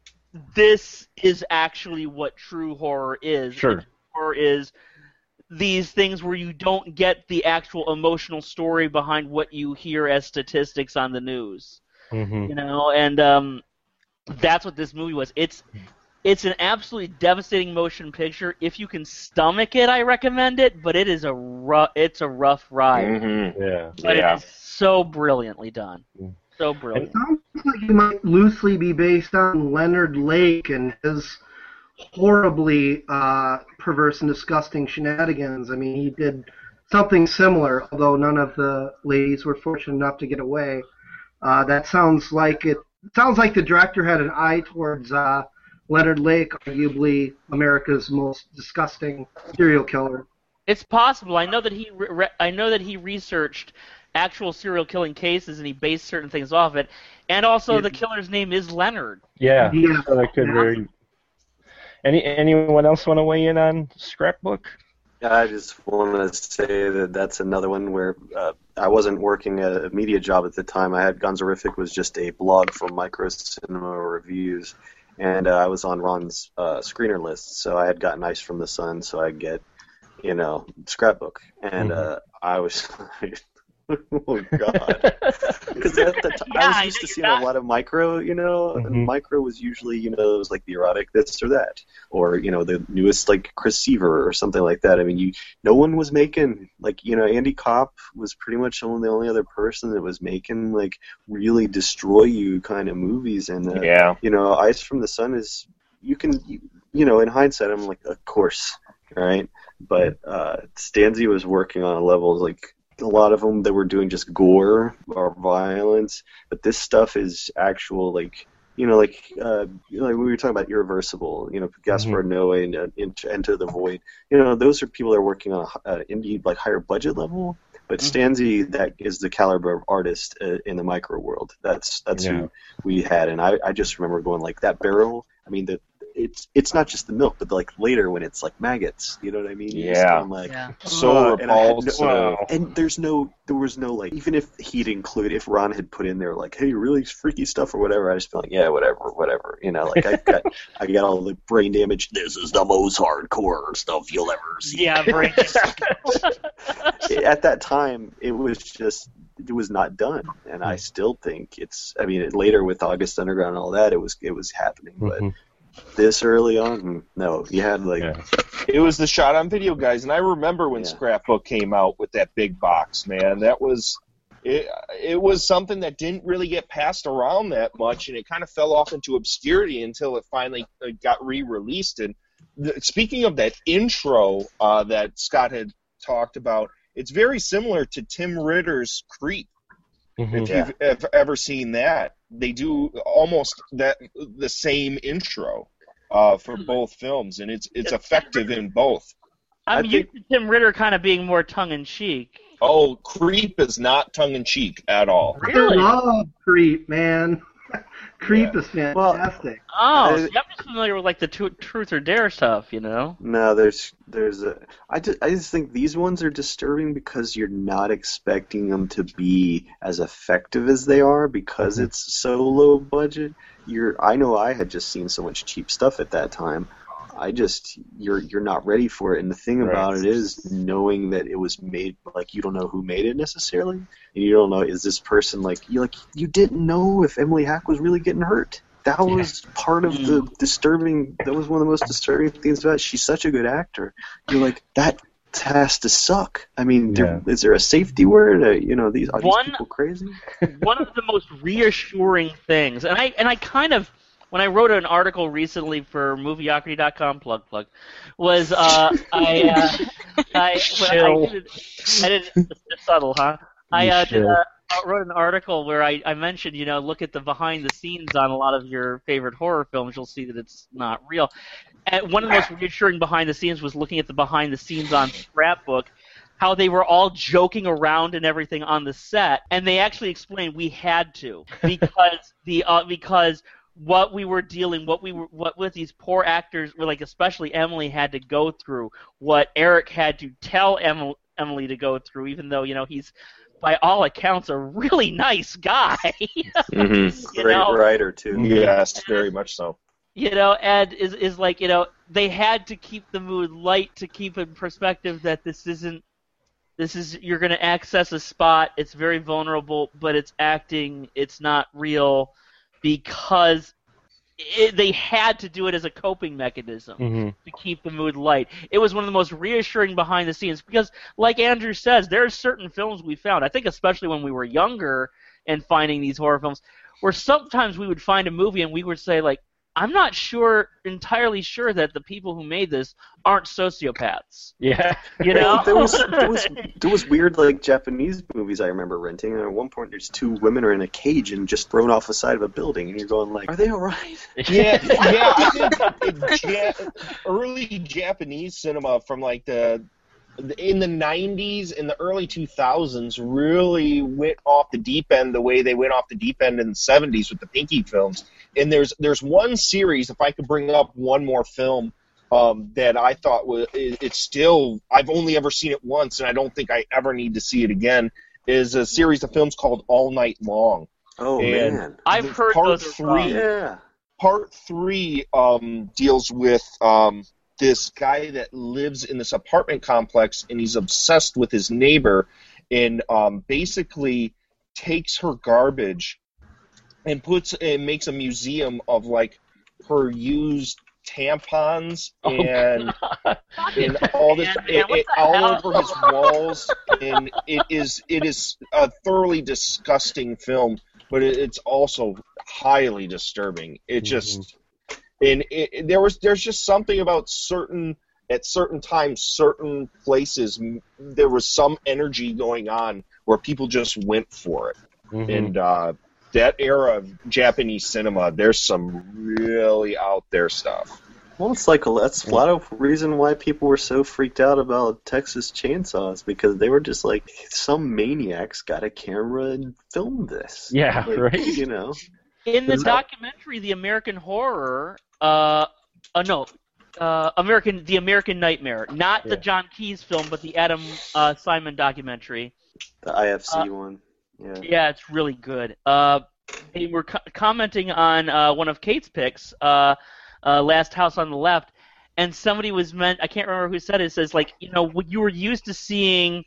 [SPEAKER 4] this is actually what true horror is.
[SPEAKER 1] Sure.
[SPEAKER 4] And horror is these things where you don't get the actual emotional story behind what you hear as statistics on the news.
[SPEAKER 1] Mm-hmm.
[SPEAKER 4] You know, and um, that's what this movie was. It's it's an absolutely devastating motion picture. If you can stomach it, I recommend it. But it is a rough, it's a rough ride.
[SPEAKER 7] Mm-hmm.
[SPEAKER 1] Yeah,
[SPEAKER 4] but
[SPEAKER 7] yeah.
[SPEAKER 4] it is so brilliantly done. So brilliant.
[SPEAKER 3] It sounds like it might loosely be based on Leonard Lake and his horribly uh, perverse and disgusting shenanigans. I mean, he did something similar, although none of the ladies were fortunate enough to get away. Uh, that sounds like it. It sounds like the director had an eye towards uh, Leonard Lake, arguably America's most disgusting serial killer.
[SPEAKER 4] It's possible. I know that he re- I know that he researched actual serial killing cases and he based certain things off it. And also, yeah. the killer's name is Leonard.
[SPEAKER 1] Yeah,
[SPEAKER 3] yeah.
[SPEAKER 1] So that could
[SPEAKER 3] yeah.
[SPEAKER 1] very. Any anyone else want to weigh in on Scrapbook?
[SPEAKER 2] I just want to say that that's another one where uh, I wasn't working a media job at the time. I had Gonzorific was just a blog for Micro Cinema Reviews, and uh, I was on Ron's uh, screener list, so I had gotten Ice from the Sun, so I get, you know, Scrapbook, and mm-hmm. uh, I was like, oh God, Because at the t-
[SPEAKER 4] Yeah,
[SPEAKER 2] I was
[SPEAKER 4] I
[SPEAKER 2] used
[SPEAKER 4] know
[SPEAKER 2] to
[SPEAKER 4] you're
[SPEAKER 2] seeing
[SPEAKER 4] not-
[SPEAKER 2] a lot of micro, you know,
[SPEAKER 1] Mhm.
[SPEAKER 2] and micro was usually, you know, it was like the erotic this or that, or you know, the newest like Chris Seaver or something like that. I mean, you, no one was making like, you know, Andy Kopp was pretty much only the only other person that was making like really destroy you kind of movies, and uh,
[SPEAKER 7] Yeah.
[SPEAKER 2] you know, Eyes from the Sun is you can, you, you know, in hindsight, I'm like, of course, right, but uh, Stanzi was working on levels like. A lot of them that were doing just gore or violence, but this stuff is actual, like, you know, like uh, you know, like we were talking about Irreversible, you know, Gaspar Noé and uh, Enter the Void. You know, those are people that are working on a uh, indie, like higher budget level. But Stanzi, that is the caliber of artist uh, in the micro world. That's that's
[SPEAKER 1] Yeah.
[SPEAKER 2] who we had, and I, I just remember going like that barrel. I mean, the it's it's not just the milk, but like later when it's like maggots. You know what I mean? You're just
[SPEAKER 7] Yeah.
[SPEAKER 2] going like,
[SPEAKER 4] Yeah.
[SPEAKER 7] So
[SPEAKER 2] Uh, and I had no-
[SPEAKER 7] repulsive.
[SPEAKER 1] Wow.
[SPEAKER 2] and there's no, there was no like, even if he'd include, if Ron had put in there like, hey, really freaky stuff or whatever, I just feel like, yeah, whatever, whatever, you know, like I got, I got all the brain damage. This is the most hardcore stuff you'll ever see.
[SPEAKER 4] Yeah, brain.
[SPEAKER 2] At that time, it was just, it was not done, and I still think it's. I mean, later with August Underground and all that, it was, it was happening, but
[SPEAKER 1] Mhm.
[SPEAKER 2] this early on, no, you had like.
[SPEAKER 1] Yeah.
[SPEAKER 7] It was the shot on video guys, and I remember when
[SPEAKER 2] Yeah.
[SPEAKER 7] Scrapbook came out with that big box, man. That was it. It was something that didn't really get passed around that much, and it kind of fell off into obscurity until it finally uh, got re-released. And the, speaking of that intro uh, that Scott had talked about, it's very similar to Tim Ritter's Creep.
[SPEAKER 1] Mhm.
[SPEAKER 7] If you've ev- ever seen that, they do almost that the same intro uh, for both films, and it's it's effective in both.
[SPEAKER 4] I'm
[SPEAKER 2] I
[SPEAKER 4] used to Tim Ritter kind of being more tongue in cheek.
[SPEAKER 7] Oh, Creep is not tongue in cheek at all.
[SPEAKER 4] Really?
[SPEAKER 3] I love Creep, man. Creep is fantastic.
[SPEAKER 4] Oh,
[SPEAKER 2] I-
[SPEAKER 4] see, I'm just familiar with like the tru- Truth or Dare stuff, you know.
[SPEAKER 2] No, there's there's a. I just, I just think these ones are disturbing because you're not expecting them to be as effective as they are because
[SPEAKER 1] Mhm.
[SPEAKER 2] it's so low budget. You're I know I had just seen so much cheap stuff at that time. I just you're you're not ready for it, and the thing about
[SPEAKER 1] Right.
[SPEAKER 2] it is knowing that it was made like you don't know who made it necessarily, and you don't know is this person like you like you didn't know if Emily Hack was really getting hurt. That was part of the disturbing. That was one of the most disturbing things about it. She's such a good actor. You're like that has to suck. I mean,
[SPEAKER 1] Yeah.
[SPEAKER 2] do, is there a safety word? Uh, you know, these are these
[SPEAKER 4] One-
[SPEAKER 2] people crazy?
[SPEAKER 4] One of the most reassuring things, and I and I kind of when I wrote an article recently for Movieocracy dot com, plug plug, was uh, I uh, I, well, I did I did it's subtle, huh? I
[SPEAKER 1] You
[SPEAKER 4] uh, did
[SPEAKER 1] should.
[SPEAKER 4] a, I wrote an article where I, I mentioned, you know, look at the behind the scenes on a lot of your favorite horror films. You'll see that it's not real. And one of the most reassuring behind the scenes was looking at the behind the scenes on Scrapbook, how they were all joking around and everything on the set, and they actually explained we had to because the uh, because what we were dealing, what we were, what with these poor actors, were like especially Emily had to go through, what Eric had to tell Emily, Emily to go through, even though you know he's by all accounts a really nice guy.
[SPEAKER 7] Mm-hmm.
[SPEAKER 4] You
[SPEAKER 2] Great
[SPEAKER 4] know?
[SPEAKER 2] writer too.
[SPEAKER 7] Yes, very much so.
[SPEAKER 4] You know, and is is like, you know, they had to keep the mood light to keep in perspective that this isn't, this is, you're going to access a spot, it's very vulnerable, but it's acting, it's not real, because it, they had to do it as a coping mechanism
[SPEAKER 1] Mhm.
[SPEAKER 4] to keep the mood light. It was one of the most reassuring behind the scenes because, like Andrew says, there are certain films we found, I think especially when we were younger and finding these horror films, where sometimes we would find a movie and we would say, like, I'm not sure, entirely sure that the people who made this aren't sociopaths.
[SPEAKER 1] Yeah.
[SPEAKER 4] You know?
[SPEAKER 2] there was there was there was weird like Japanese movies I remember renting, and at one point there's two women are in a cage and just thrown off the side of a building, and you're going like, are they all right?
[SPEAKER 7] Yeah, yeah. I think it, ja- early Japanese cinema from like the in the nineties and the early two thousands really went off the deep end the way they went off the deep end in the seventies with the Pinky films. And there's there's one series, if I could bring up one more film um, that I thought was it, it's still I've only ever seen it once, and I don't think I ever need to see it again. Is a series of films called All Night Long.
[SPEAKER 2] Oh
[SPEAKER 7] And-
[SPEAKER 2] man,
[SPEAKER 4] I've
[SPEAKER 7] The
[SPEAKER 4] heard
[SPEAKER 7] part
[SPEAKER 4] those are
[SPEAKER 7] three-
[SPEAKER 4] rough.
[SPEAKER 2] yeah.
[SPEAKER 7] Part three um, deals with um, this guy that lives in this apartment complex, and he's obsessed with his neighbor, and um, basically takes her garbage and puts and makes a museum of like her used tampons
[SPEAKER 1] Oh,
[SPEAKER 7] and and all this
[SPEAKER 4] Man, man,
[SPEAKER 7] it,
[SPEAKER 4] what
[SPEAKER 7] it,
[SPEAKER 4] the
[SPEAKER 7] all
[SPEAKER 4] hell?
[SPEAKER 7] over his walls, and it is it is a thoroughly disgusting film, but it, it's also highly disturbing. It just and it, it- there was there's just something about certain at certain times, certain places, m- there was some energy going on where people just went for it.
[SPEAKER 1] Mhm.
[SPEAKER 7] And uh, that era of Japanese cinema, there's some really out there stuff.
[SPEAKER 2] Well, it's like that's flat out the reason why people were so freaked out about Texas Chainsaws, because they were just like, some maniacs got a camera and filmed this.
[SPEAKER 1] Yeah,
[SPEAKER 2] Like,
[SPEAKER 1] right.
[SPEAKER 2] You know.
[SPEAKER 4] In the
[SPEAKER 2] Is that-
[SPEAKER 4] documentary, The American Horror, uh, uh no, uh, American, The American Nightmare, not the
[SPEAKER 1] Yeah.
[SPEAKER 4] John Keyes film, but the Adam uh, Simon documentary.
[SPEAKER 2] The I F C
[SPEAKER 4] Uh,
[SPEAKER 2] one. Yeah.
[SPEAKER 4] Yeah, it's really good. Uh, they were co- commenting on uh, one of Kate's picks, uh, uh, Last House on the Left, and somebody was meant, I can't remember who said it, it says, like, you know, you were used to seeing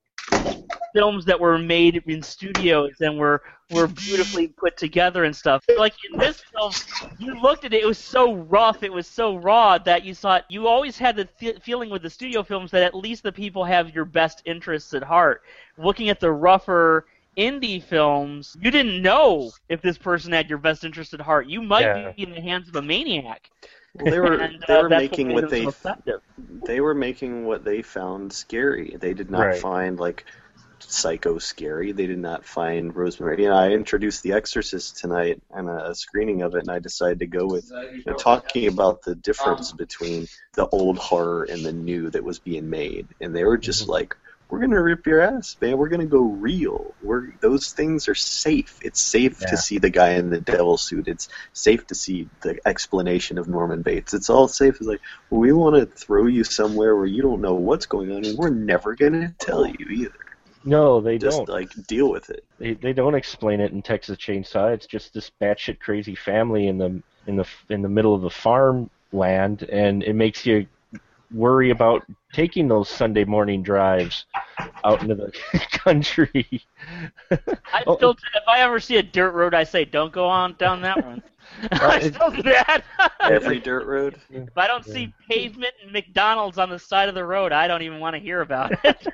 [SPEAKER 4] films that were made in studios and were were beautifully put together and stuff. Like in this film, you looked at it; it was so rough, it was so raw that you thought you always had the th- feeling with the studio films that at least the people have your best interests at heart. Looking at the rougher indie films, you didn't know if this person had your best interest at heart. You might
[SPEAKER 1] Yeah.
[SPEAKER 4] be in the hands of a maniac.
[SPEAKER 2] Well, they were
[SPEAKER 4] and,
[SPEAKER 2] they
[SPEAKER 4] uh,
[SPEAKER 2] were
[SPEAKER 4] that's
[SPEAKER 2] making
[SPEAKER 4] what, made
[SPEAKER 2] what
[SPEAKER 4] them
[SPEAKER 2] they
[SPEAKER 4] so effective.
[SPEAKER 2] they were making what they found scary. They did not
[SPEAKER 1] Right.
[SPEAKER 2] find like Psycho scary. They did not find Rosemary. You know, I introduced The Exorcist tonight and a, a screening of it, and I decided to go with you know, talking about the difference between the old horror and the new that was being made. And they were just like, "We're gonna rip your ass, man. We're gonna go real. We're those things are safe. It's safe
[SPEAKER 1] Yeah.
[SPEAKER 2] to see the guy in the devil suit. It's safe to see the explanation of Norman Bates. It's all safe. It's like, well, we want to throw you somewhere where you don't know what's going on, and we're never gonna tell you either.
[SPEAKER 1] No, they
[SPEAKER 2] Just
[SPEAKER 1] don't.
[SPEAKER 2] like deal with it."
[SPEAKER 1] They they don't explain it in Texas Chainsaw. It's just this batshit crazy family in the in the in the middle of the farmland, and it makes you worry about taking those Sunday morning drives out into the country.
[SPEAKER 4] I
[SPEAKER 1] Oh.
[SPEAKER 4] still, if I ever see a dirt road, I say, don't go on down that one. I
[SPEAKER 1] it-
[SPEAKER 4] still do that.
[SPEAKER 2] Every dirt road.
[SPEAKER 4] If I don't see pavement and McDonald's on the side of the road, I don't even want to hear about it.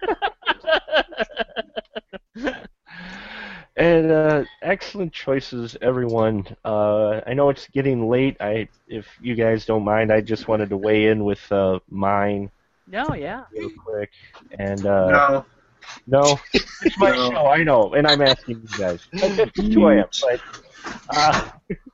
[SPEAKER 1] And uh, excellent choices, everyone. Uh, I know it's getting late. I, if you guys don't mind, I just wanted to weigh in with uh, mine
[SPEAKER 4] No, yeah.
[SPEAKER 1] real quick. And uh,
[SPEAKER 3] No.
[SPEAKER 1] no, it's my
[SPEAKER 3] No.
[SPEAKER 1] show. I know, and I'm asking you guys. That's who I am. But uh,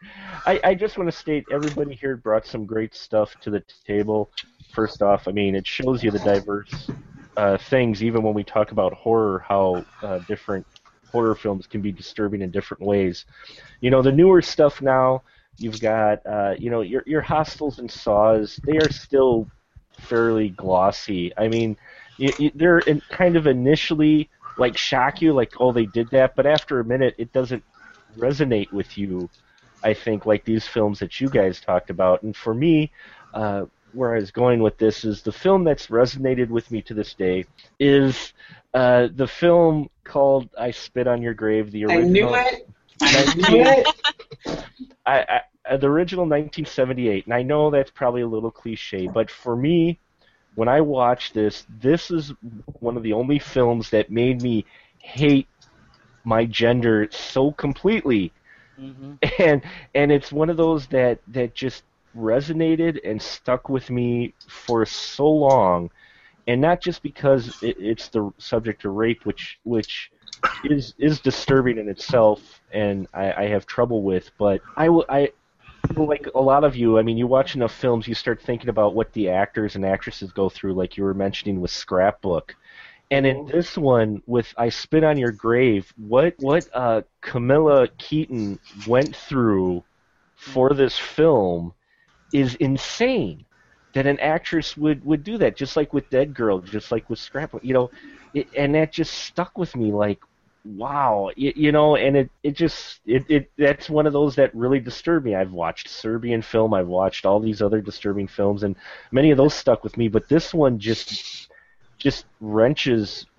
[SPEAKER 1] I, I just want to state everybody here brought some great stuff to the table. First off, I mean, it shows you the diverse uh, things, even when we talk about horror, how uh, different horror films can be disturbing in different ways. You know, the newer stuff now, you've got, uh, you know, your your Hostels and Saws, they are still fairly glossy. I mean, you, you, they're in, kind of initially, like, shock you, like, oh, they did that, but after a minute, it doesn't resonate with you, I think, like these films that you guys talked about. And for me, uh, where I was going with this is the film that's resonated with me to this day is uh, the film called I Spit on Your Grave, the
[SPEAKER 8] I
[SPEAKER 1] original.
[SPEAKER 8] knew it.
[SPEAKER 1] nineteen
[SPEAKER 8] I knew it.
[SPEAKER 1] I, I, uh, the original nineteen seventy-eight, and I know that's probably a little cliche, but for me, when I watched this, this is one of the only films that made me hate my gender so completely,
[SPEAKER 4] hmm
[SPEAKER 1] and and it's one of those that that just resonated and stuck with me for so long, and not just because it, it's the subject of rape, which which is is disturbing in itself, and I, I have trouble with, but I will I. Like a lot of you, I mean, you watch enough films, you start thinking about what the actors and actresses go through, like you were mentioning with Scrapbook. And in this one, with I Spit on Your Grave, what what uh, Camilla Keaton went through for this film is insane. That an actress would, would do that, just like with Dead Girl, just like with Scrapbook, you know, it, and that just stuck with me, like, wow, you, you know, and it, it just, it, it that's one of those that really disturb me. I've watched Serbian film, I've watched all these other disturbing films, and many of those stuck with me, but this one just, just wrenches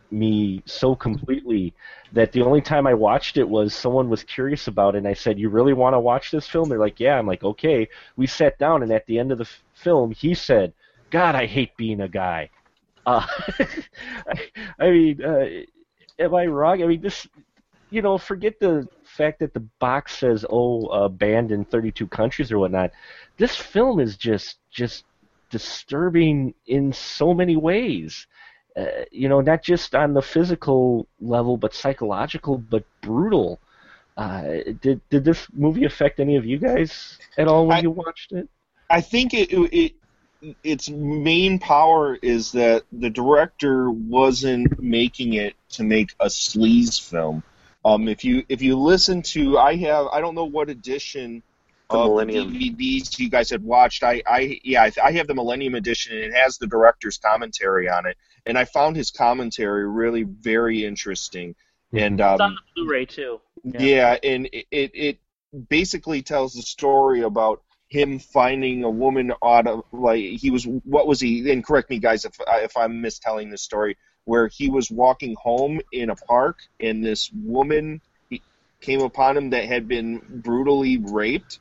[SPEAKER 1] me so completely that the only time I watched it was someone was curious about it, and I said, "You really want to watch this film?" They're like, "Yeah." I'm like, "Okay." We sat down, and at the end of the f- film, he said, "God, I hate being a guy." Uh, I, I mean, uh, am I wrong? I mean, this, you know, forget the fact that the box says, "Oh, uh, banned in thirty-two countries" or whatnot. This film is just just disturbing in so many ways. Uh, you know, not just on the physical level, but psychological, but brutal. Uh, did did this movie affect any of you guys at all when
[SPEAKER 7] I,
[SPEAKER 1] you watched it?
[SPEAKER 7] I think it, it its main power is that the director wasn't making it to make a sleaze film. Um, if you if you listen to, I have I don't know what edition
[SPEAKER 2] The
[SPEAKER 7] of
[SPEAKER 2] Millennium.
[SPEAKER 7] D V Ds you guys had watched. I, I yeah I, I have the Millennium edition, and it has the director's commentary on it. And I found his commentary really very interesting. And um,
[SPEAKER 4] It's on the Blu-ray too.
[SPEAKER 7] yeah.
[SPEAKER 4] Yeah.
[SPEAKER 7] and it, it it basically tells the story about him finding a woman out of, like, he was, what was he, and correct me guys if if I'm mistelling this story, where he was walking home in a park and this woman came upon him that had been brutally raped,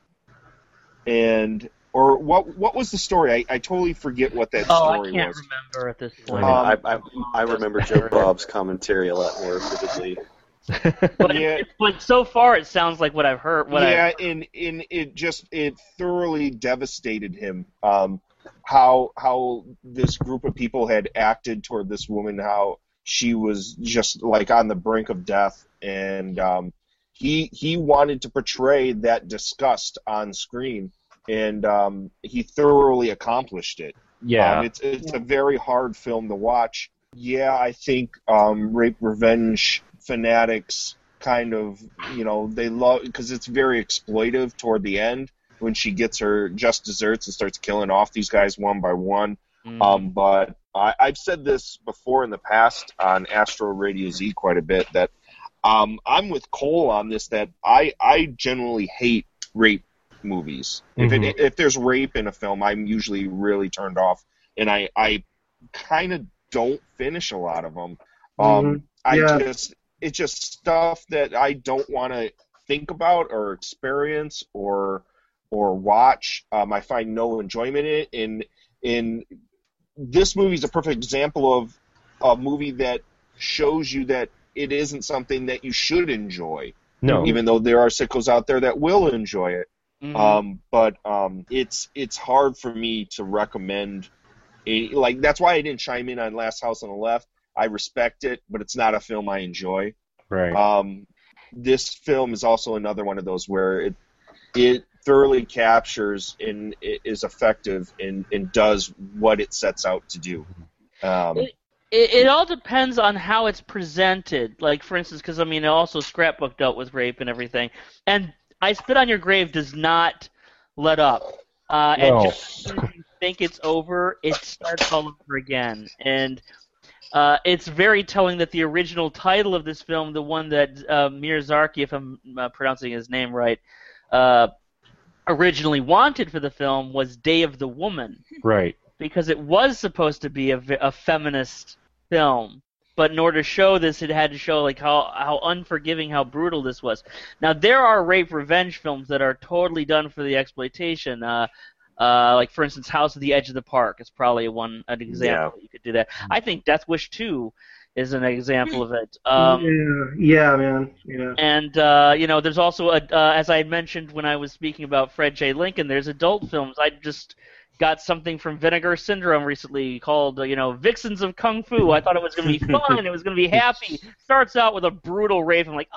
[SPEAKER 7] and or what what was the story? I, I totally forget what that
[SPEAKER 4] Oh,
[SPEAKER 7] story
[SPEAKER 4] I can't
[SPEAKER 7] was.
[SPEAKER 4] remember at this
[SPEAKER 2] I,
[SPEAKER 4] point.
[SPEAKER 2] mean,
[SPEAKER 7] Um,
[SPEAKER 2] I, I, I remember Joe Bob's commentary a lot more vividly.
[SPEAKER 4] but,
[SPEAKER 7] yeah.
[SPEAKER 4] but so far, it sounds like what I've heard. What
[SPEAKER 7] yeah,
[SPEAKER 4] I,
[SPEAKER 7] and, and it just it thoroughly devastated him. Um, how how this group of people had acted toward this woman, how she was just like on the brink of death, and um, he he wanted to portray that disgust on screen, and um, he thoroughly accomplished it.
[SPEAKER 1] Yeah.
[SPEAKER 7] Um, it's it's a very hard film to watch. Yeah, I think um, rape revenge fanatics kind of, you know, they love, because it's very exploitive toward the end when she gets her just desserts and starts killing off these guys one by one.
[SPEAKER 4] Mhm.
[SPEAKER 7] Um, but I, I've said this before in the past on Astro Radio Z quite a bit, that um, I'm with Cole on this, that I, I generally hate rape movies. If
[SPEAKER 1] Mhm.
[SPEAKER 7] it, if there's rape in a film, I'm usually really turned off, and I, I kind of don't finish a lot of them. Um,
[SPEAKER 3] Mhm.
[SPEAKER 7] I
[SPEAKER 3] Yeah.
[SPEAKER 7] just it's just stuff that I don't want to think about or experience or or watch. Um, I find no enjoyment in it. And in this movie is a perfect example of a movie that shows you that it isn't something that you should enjoy,
[SPEAKER 1] No.
[SPEAKER 7] even though there are sickos out there that will enjoy it.
[SPEAKER 4] Mhm.
[SPEAKER 7] Um, but um, it's it's hard for me to recommend. A, like that's why I didn't chime in on Last House on the Left. I respect it, but it's not a film I enjoy.
[SPEAKER 1] Right.
[SPEAKER 7] Um, this film is also another one of those where it it thoroughly captures and it is effective and, and does what it sets out to do. Um,
[SPEAKER 4] It, it, it all depends on how it's presented. Like, for instance, because, I mean, also Scrapbook dealt with rape and everything. And I Spit on Your Grave does not let up. Uh,
[SPEAKER 1] No.
[SPEAKER 4] And just as soon as you think it's over, it starts all over again. And uh, it's very telling that the original title of this film, the one that uh, Miyazaki, if I'm uh, pronouncing his name right, uh, originally wanted for the film was Day of the Woman,
[SPEAKER 1] Right.
[SPEAKER 4] because it was supposed to be a, ve- a feminist film. But in order to show this, it had to show like how, how unforgiving, how brutal this was. Now, there are rape revenge films that are totally done for the exploitation. Uh, uh, like, for instance, House at the Edge of the Park is probably one an example that you could do that. I think Death Wish two is an example of it. Um,
[SPEAKER 3] yeah, yeah, man. Yeah.
[SPEAKER 4] And, uh, you know, there's also, a, uh, as I had mentioned when I was speaking about Fred J. Lincoln, there's adult films. I just got something from Vinegar Syndrome recently called, uh, you know, Vixens of Kung Fu. I thought it was going to be fun. It was going to be happy. Starts out with a brutal rape. I'm like,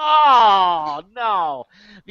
[SPEAKER 4] oh, no.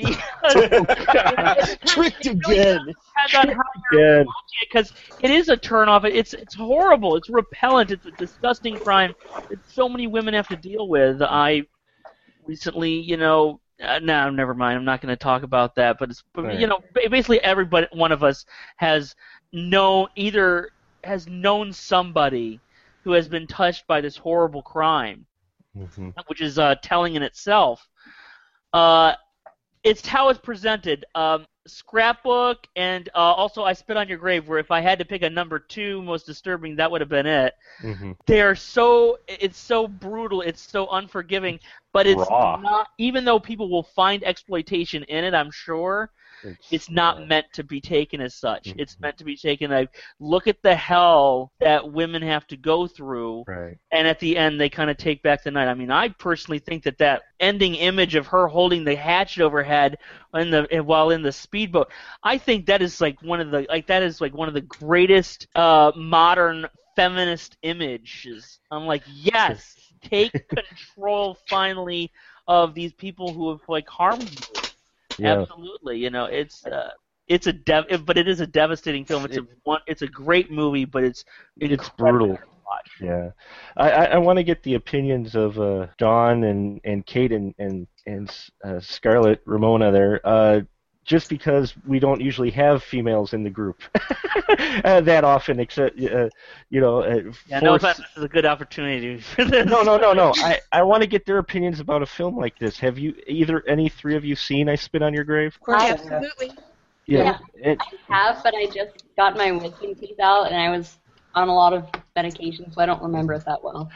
[SPEAKER 4] Because
[SPEAKER 7] Tricked again.
[SPEAKER 4] depends on how you're
[SPEAKER 1] Again.
[SPEAKER 4] watching it, because it is a turnoff. It's it's horrible. It's repellent. It's a disgusting crime that so many women have to deal with. I recently, you know, uh, no, never mind. I'm not going to talk about that. But it's, but,
[SPEAKER 1] Right.
[SPEAKER 4] you know, ba- basically everybody, one of us has known either has known somebody who has been touched by this horrible crime,
[SPEAKER 1] Mhm.
[SPEAKER 4] which is uh, telling in itself. Uh, it's how it's presented. Um, Scrapbook and uh, also I Spit on Your Grave, where if I had to pick a number two most disturbing, that would have been it.
[SPEAKER 1] Mm-hmm.
[SPEAKER 4] They are so, it's so brutal, it's so unforgiving, but it's
[SPEAKER 1] Raw.
[SPEAKER 4] not, even though people will find exploitation in it, I'm sure,
[SPEAKER 1] It's,
[SPEAKER 4] it's not
[SPEAKER 1] uh,
[SPEAKER 4] meant to be taken as such.
[SPEAKER 1] Mhm.
[SPEAKER 4] It's meant to be taken like, look at the hell that women have to go through,
[SPEAKER 1] right.
[SPEAKER 4] and at the end they kind of take back the night. I mean, I personally think that that ending image of her holding the hatchet overhead in the while in the speedboat, I think that is like one of the like that is like one of the greatest uh, modern feminist images. I'm like, yes, take control finally of these people who have like harmed you.
[SPEAKER 1] Yeah.
[SPEAKER 4] Absolutely, you know, it's uh, it's a dev- but it is a devastating film. It's a one, it's a great movie, but it's
[SPEAKER 1] It's brutal.
[SPEAKER 4] to watch.
[SPEAKER 1] Yeah, I, I, I want to get the opinions of uh, Dawn and, and Kate and and and uh, Scarlett Ramona there. Uh, just because we don't usually have females in the group uh, that often, except uh, you know. Uh,
[SPEAKER 4] Yeah, no
[SPEAKER 1] force-
[SPEAKER 4] offense, this is a good opportunity for this.
[SPEAKER 1] no, no, no, no. I, I want to get their opinions about a film like this. Have you either any three of you seen I Spit on Your Grave?
[SPEAKER 5] Of course,
[SPEAKER 6] Absolutely.
[SPEAKER 5] Yeah.
[SPEAKER 1] It,
[SPEAKER 5] I have, but I just got my wisdom teeth out, and I was on a lot of medication, so I don't remember it that well.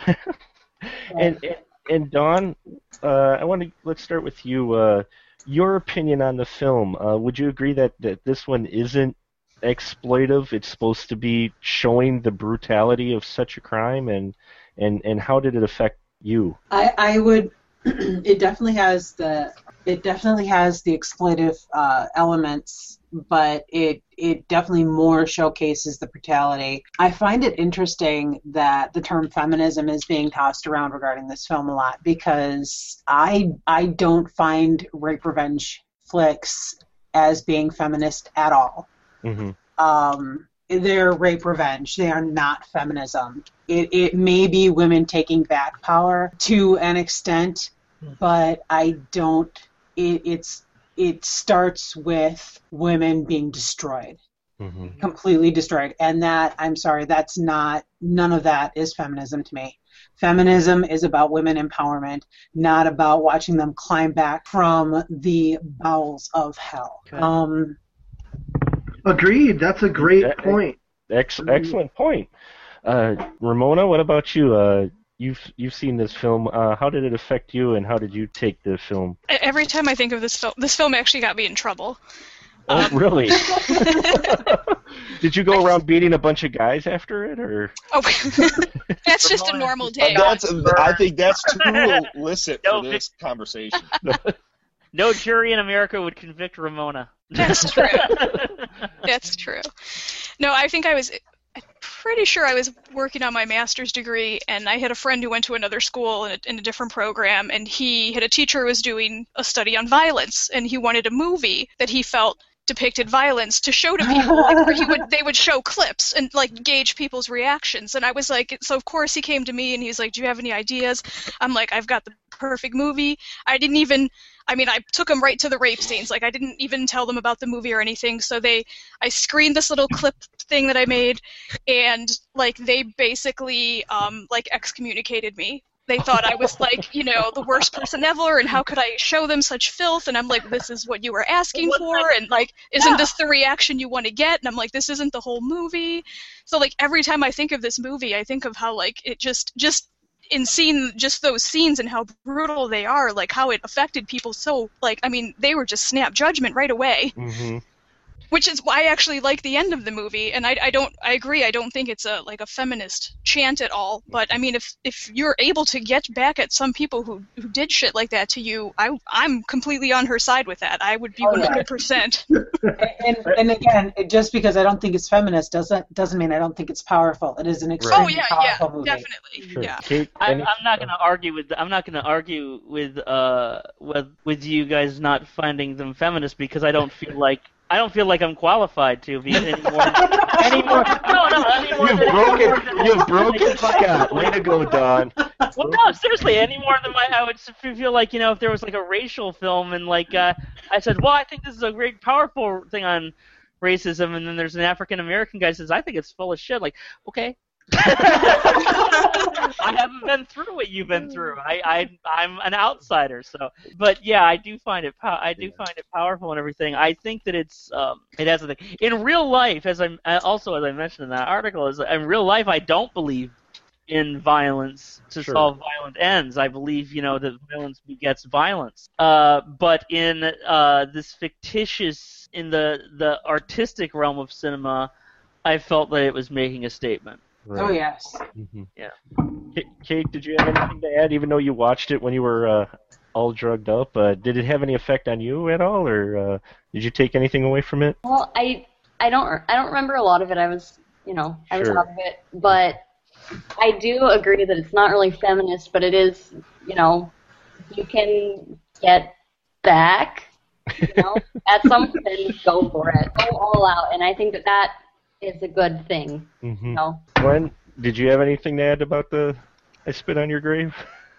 [SPEAKER 1] and, and and Dawn, uh, I want to let's start with you. Uh, your opinion on the film. Uh, would you agree that, that this one isn't exploitive? It's supposed to be showing the brutality of such a crime, and and, and how did it affect you?
[SPEAKER 8] I, I would. It definitely has the. It definitely has the exploitive uh, elements, but it it definitely more showcases the brutality. I find it interesting that the term feminism is being tossed around regarding this film a lot, because I I don't find rape revenge flicks as being feminist at all.
[SPEAKER 1] Mm-hmm.
[SPEAKER 8] Um, they're rape revenge. They are not feminism. It it may be women taking back power to an extent, but I don't. It, it's it starts with women being destroyed,
[SPEAKER 1] Mm-hmm.
[SPEAKER 8] completely destroyed, and that I'm sorry, that's not. None of that is feminism to me. Feminism is about women empowerment, not about watching them climb back from the bowels of hell.
[SPEAKER 1] Okay.
[SPEAKER 8] Um,
[SPEAKER 3] Agreed. That's a great
[SPEAKER 1] That-
[SPEAKER 3] point.
[SPEAKER 1] Ex- excellent point. Uh, Ramona, what about you? Uh, you've you've seen this film. Uh, how did it affect you, and how did you take the film?
[SPEAKER 6] Every time I think of this film, this film actually got me in trouble.
[SPEAKER 1] Oh,
[SPEAKER 6] Um,
[SPEAKER 1] really? Did you go around beating a bunch of guys after it, or?
[SPEAKER 6] Oh, that's just a normal day.
[SPEAKER 7] Uh, that's, I think that's too illicit
[SPEAKER 4] No,
[SPEAKER 7] for this conversation.
[SPEAKER 4] No jury in America would convict Ramona.
[SPEAKER 6] That's true. That's true. No, I think I was I'm pretty sure I was working on my master's degree, and I had a friend who went to another school in a, in a different program, and he had a teacher who was doing a study on violence, and he wanted a movie that he felt depicted violence to show to people, like, where he would they would show clips and like gauge people's reactions. And I was like, so of course he came to me and he was like, do you have any ideas? I'm like, I've got the perfect movie. I didn't even I mean, I took them right to the rape scenes. Like, I didn't even tell them about the movie or anything. So they, I screened this little clip thing that I made, and like they basically um, like excommunicated me. They thought I was like, you know, the worst person ever, and how could I show them such filth? And I'm like, this is what you were asking for, and like, isn't this the reaction you want to get? And I'm like, this isn't the whole movie. So like every time I think of this movie, I think of how like it just just. in seeing just those scenes and how brutal they are, like how it affected people so, like, I mean, they were just snap judgment right away.
[SPEAKER 1] Mm-hmm.
[SPEAKER 6] Which is why I actually like the end of the movie, and I, I don't, I agree, I don't think it's a like a feminist chant at all. But I mean, if if you're able to get back at some people who, who did shit like that to you, I I'm completely on her side with that. I would be one hundred percent.
[SPEAKER 8] and and again, it, just because I don't think it's feminist doesn't doesn't mean I don't think it's powerful. It is an
[SPEAKER 6] Oh
[SPEAKER 8] extremely
[SPEAKER 6] yeah, yeah,
[SPEAKER 8] powerful movie.
[SPEAKER 6] definitely,
[SPEAKER 1] Sure.
[SPEAKER 6] yeah.
[SPEAKER 1] Kate,
[SPEAKER 4] I'm,
[SPEAKER 1] any-
[SPEAKER 4] I'm not going to argue with I'm not going to argue with uh with with you guys not finding them feminist, because I don't feel like I don't feel like I'm qualified to be anymore. anymore. No, no, anymore.
[SPEAKER 1] You've
[SPEAKER 4] than-
[SPEAKER 1] broken, you've broken Scott. Way to go, Don.
[SPEAKER 4] Well, no, seriously, any more than my, I would f- feel like, you know, if there was like a racial film and like uh, I said, well, I think this is a great powerful thing on racism, and then there's an African American guy who says, I think it's full of shit. Like, okay, I haven't been through what you've been through. I, I I'm an outsider, so. But yeah, I do find it. Pow- I do find it powerful and everything. I think that it's um, it has a thing. In real life, as I'm also as I mentioned in that article, is in real life I don't believe in violence to
[SPEAKER 1] Sure.
[SPEAKER 4] solve violent ends. I believe, you know, that violence begets violence. Uh, but in uh, this fictitious, in the the artistic realm of cinema, I felt that it was making a statement.
[SPEAKER 1] Right.
[SPEAKER 8] Oh yes.
[SPEAKER 1] Mhm.
[SPEAKER 4] Yeah.
[SPEAKER 1] K- Kate, did you have anything to add, even though you watched it when you were uh, all drugged up? Uh, did it have any effect on you at all, or uh, did you take anything away from it?
[SPEAKER 5] Well, I I don't I don't remember a lot of it. I was you know I was
[SPEAKER 1] Sure.
[SPEAKER 5] out of it, but I do agree that it's not really feminist, but it is. You know, you can get back. You know, at something, go for it, go all out, and I think that that is a good thing.
[SPEAKER 1] Mm-hmm.
[SPEAKER 5] You know.
[SPEAKER 1] Glenn, did you have anything to add about the I Spit on Your Grave?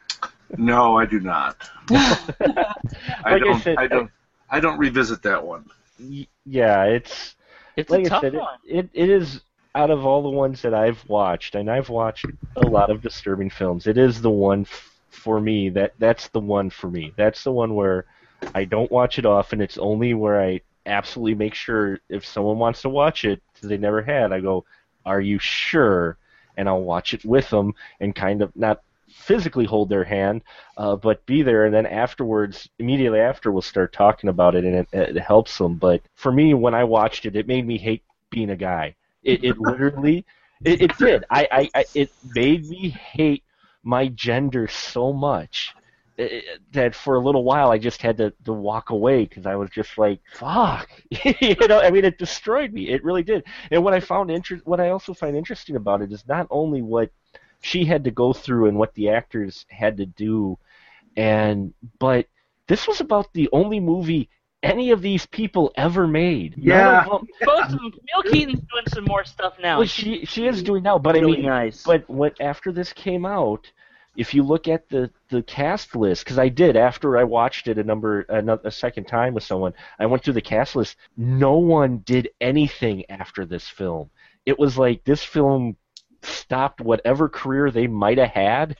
[SPEAKER 9] No, I do not. I
[SPEAKER 1] Like I
[SPEAKER 9] don't.
[SPEAKER 1] said,
[SPEAKER 9] I don't. I don't revisit that one.
[SPEAKER 1] Y- Yeah, it's
[SPEAKER 4] It's
[SPEAKER 1] like
[SPEAKER 4] a
[SPEAKER 1] I
[SPEAKER 4] tough
[SPEAKER 1] said, it,
[SPEAKER 4] one.
[SPEAKER 1] it it is out of all the ones that I've watched, and I've watched a lot of disturbing films. It is the one f- for me that that's the one for me. That's the one where I don't watch it often. It's only where I absolutely make sure if someone wants to watch it, 'cause they never had, I go, "Are you sure?" And I'll watch it with them and kind of not physically hold their hand, uh, but be there, and then afterwards, immediately after, we'll start talking about it, and it, it helps them. But for me, when I watched it, it made me hate being a guy. It, it literally, it, it did. I, I, I, it made me hate my gender so much eh, that for a little while I just had to, to walk away because I was just like, fuck. You know, I mean, it destroyed me. It really did. And what I found inter- what I also find interesting about it is not only what she had to go through and what the actors had to do, and but this was about the only movie any of these people ever made. None
[SPEAKER 3] Yeah.
[SPEAKER 1] of them-
[SPEAKER 4] Both of them. Camille Keaton's doing some more stuff now.
[SPEAKER 1] well, she she is doing now, but I
[SPEAKER 4] really
[SPEAKER 1] mean,
[SPEAKER 4] nice.
[SPEAKER 1] but what after this came out, if you look at the, the cast list, because I did after I watched it a number a, a second time with someone, I went through the cast list. No one did anything after this film. It was like this film stopped whatever career they might have had.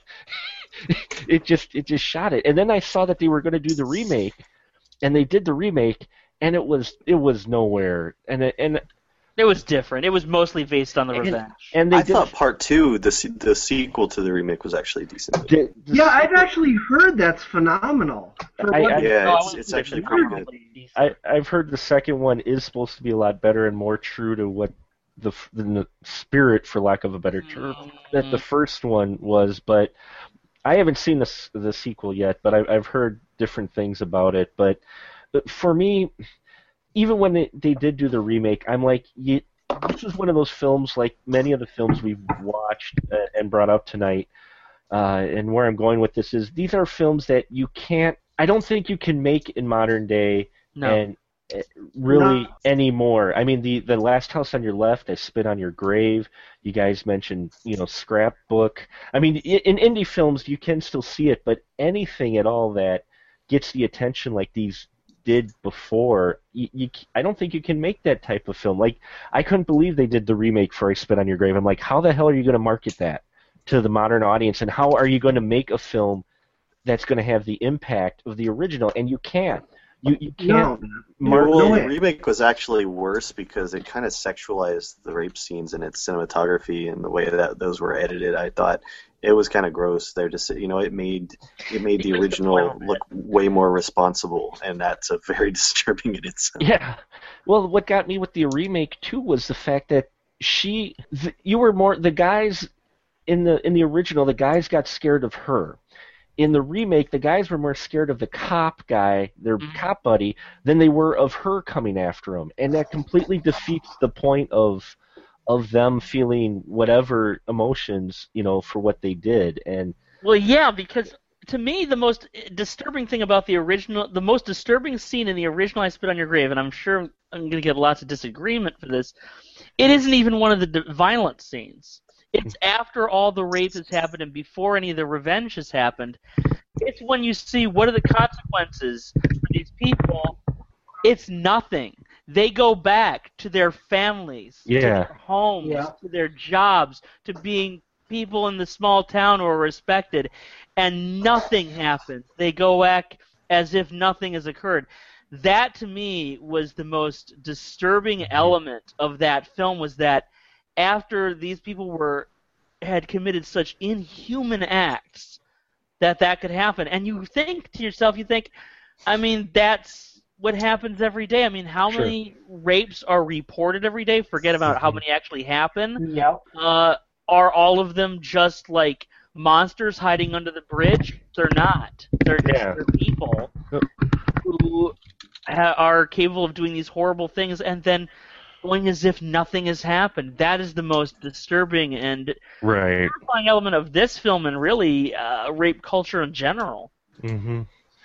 [SPEAKER 1] it just it just shot it. And then I saw that they were going to do the remake, and they did the remake, and it was it was nowhere. And it, and
[SPEAKER 4] It was different. It was mostly based on the
[SPEAKER 1] And-
[SPEAKER 4] revenge.
[SPEAKER 1] and they
[SPEAKER 2] I
[SPEAKER 1] did
[SPEAKER 2] thought part two, the se- the sequel to the remake, was actually decent.
[SPEAKER 1] the- the-
[SPEAKER 3] Yeah, I've actually heard that's phenomenal. For
[SPEAKER 1] I-
[SPEAKER 3] what-
[SPEAKER 1] I-
[SPEAKER 2] Yeah,
[SPEAKER 4] No, I
[SPEAKER 2] it's,
[SPEAKER 4] wouldn't
[SPEAKER 2] it's
[SPEAKER 4] say
[SPEAKER 2] actually pretty good.
[SPEAKER 4] phenomenally decent.
[SPEAKER 1] I, I've heard the second one is supposed to be a lot better and more true to what the f- than the spirit, for lack of a better term, that the first one was. But I haven't seen the s- the sequel yet, but I, I've heard different things about it. But for me, even when they, they did do the remake, I'm like, you, this is one of those films, like many of the films we've watched uh, and brought up tonight. Uh, and where I'm going with this is, these are films that you can't. I don't think you can make in modern day.
[SPEAKER 4] No.
[SPEAKER 1] And uh, really
[SPEAKER 3] No.
[SPEAKER 1] anymore. I mean, the the Last House on Your Left, I Spit on Your Grave. You guys mentioned, you know, Scrapbook. I mean, i- in indie films you can still see it, but anything at all that gets the attention like these did before, you, you c- I don't think you can make that type of film. Like, I couldn't believe they did the remake for I Spit on Your Grave. I'm like, how the hell are you going to market that to the modern audience, and how are you going to make a film that's going to have the impact of the original? And you can't. You you can't.
[SPEAKER 3] No.
[SPEAKER 1] market
[SPEAKER 2] Well,
[SPEAKER 3] no
[SPEAKER 2] the
[SPEAKER 3] way.
[SPEAKER 2] remake was actually worse because it kind of sexualized the rape scenes in its cinematography and the way that those were edited. I thought it was kind of gross. They're just, you know, it made it made the
[SPEAKER 4] It was the
[SPEAKER 2] original
[SPEAKER 4] final bit.
[SPEAKER 2] look way more responsible, and that's a very disturbing in itself.
[SPEAKER 1] Yeah. Well, what got me with the remake too was the fact that she, th- you were more the guys in the in the original. The guys got scared of her. In the remake, the guys were more scared of the cop guy, their
[SPEAKER 4] Mhm.
[SPEAKER 1] cop buddy, than they were of her coming after him, and that completely defeats the point of of them feeling whatever emotions, you know, for what they did. And
[SPEAKER 4] Well, yeah, because to me the most disturbing thing about the original, the most disturbing scene in the original I Spit on Your Grave, and I'm sure I'm going to get lots of disagreement for this, it isn't even one of the d- violent scenes. It's after all the rape has happened and before any of the revenge has happened. It's when you see what are the consequences for these people. It's nothing. they go back to their families,
[SPEAKER 1] Yeah.
[SPEAKER 4] to their homes,
[SPEAKER 3] Yeah.
[SPEAKER 4] to their jobs, to being people in the small town who are respected, and nothing happens. They go back as if nothing has occurred. That, to me, was the most disturbing element of that film, was that after these people were had committed such inhuman acts, that that could happen. And you think to yourself, you think, I mean, that's what happens every day. I mean, how
[SPEAKER 1] Sure.
[SPEAKER 4] many rapes are reported every day? Forget about how many actually happen.
[SPEAKER 8] Yep.
[SPEAKER 4] Uh, are all of them just like monsters hiding under the bridge? They're not. They're,
[SPEAKER 1] Yeah.
[SPEAKER 4] they're people who ha- are capable of doing these horrible things and then going as if nothing has happened. That is the most disturbing and
[SPEAKER 1] Right.
[SPEAKER 4] terrifying element of this film and really uh, rape culture in general.
[SPEAKER 1] Mm-hmm.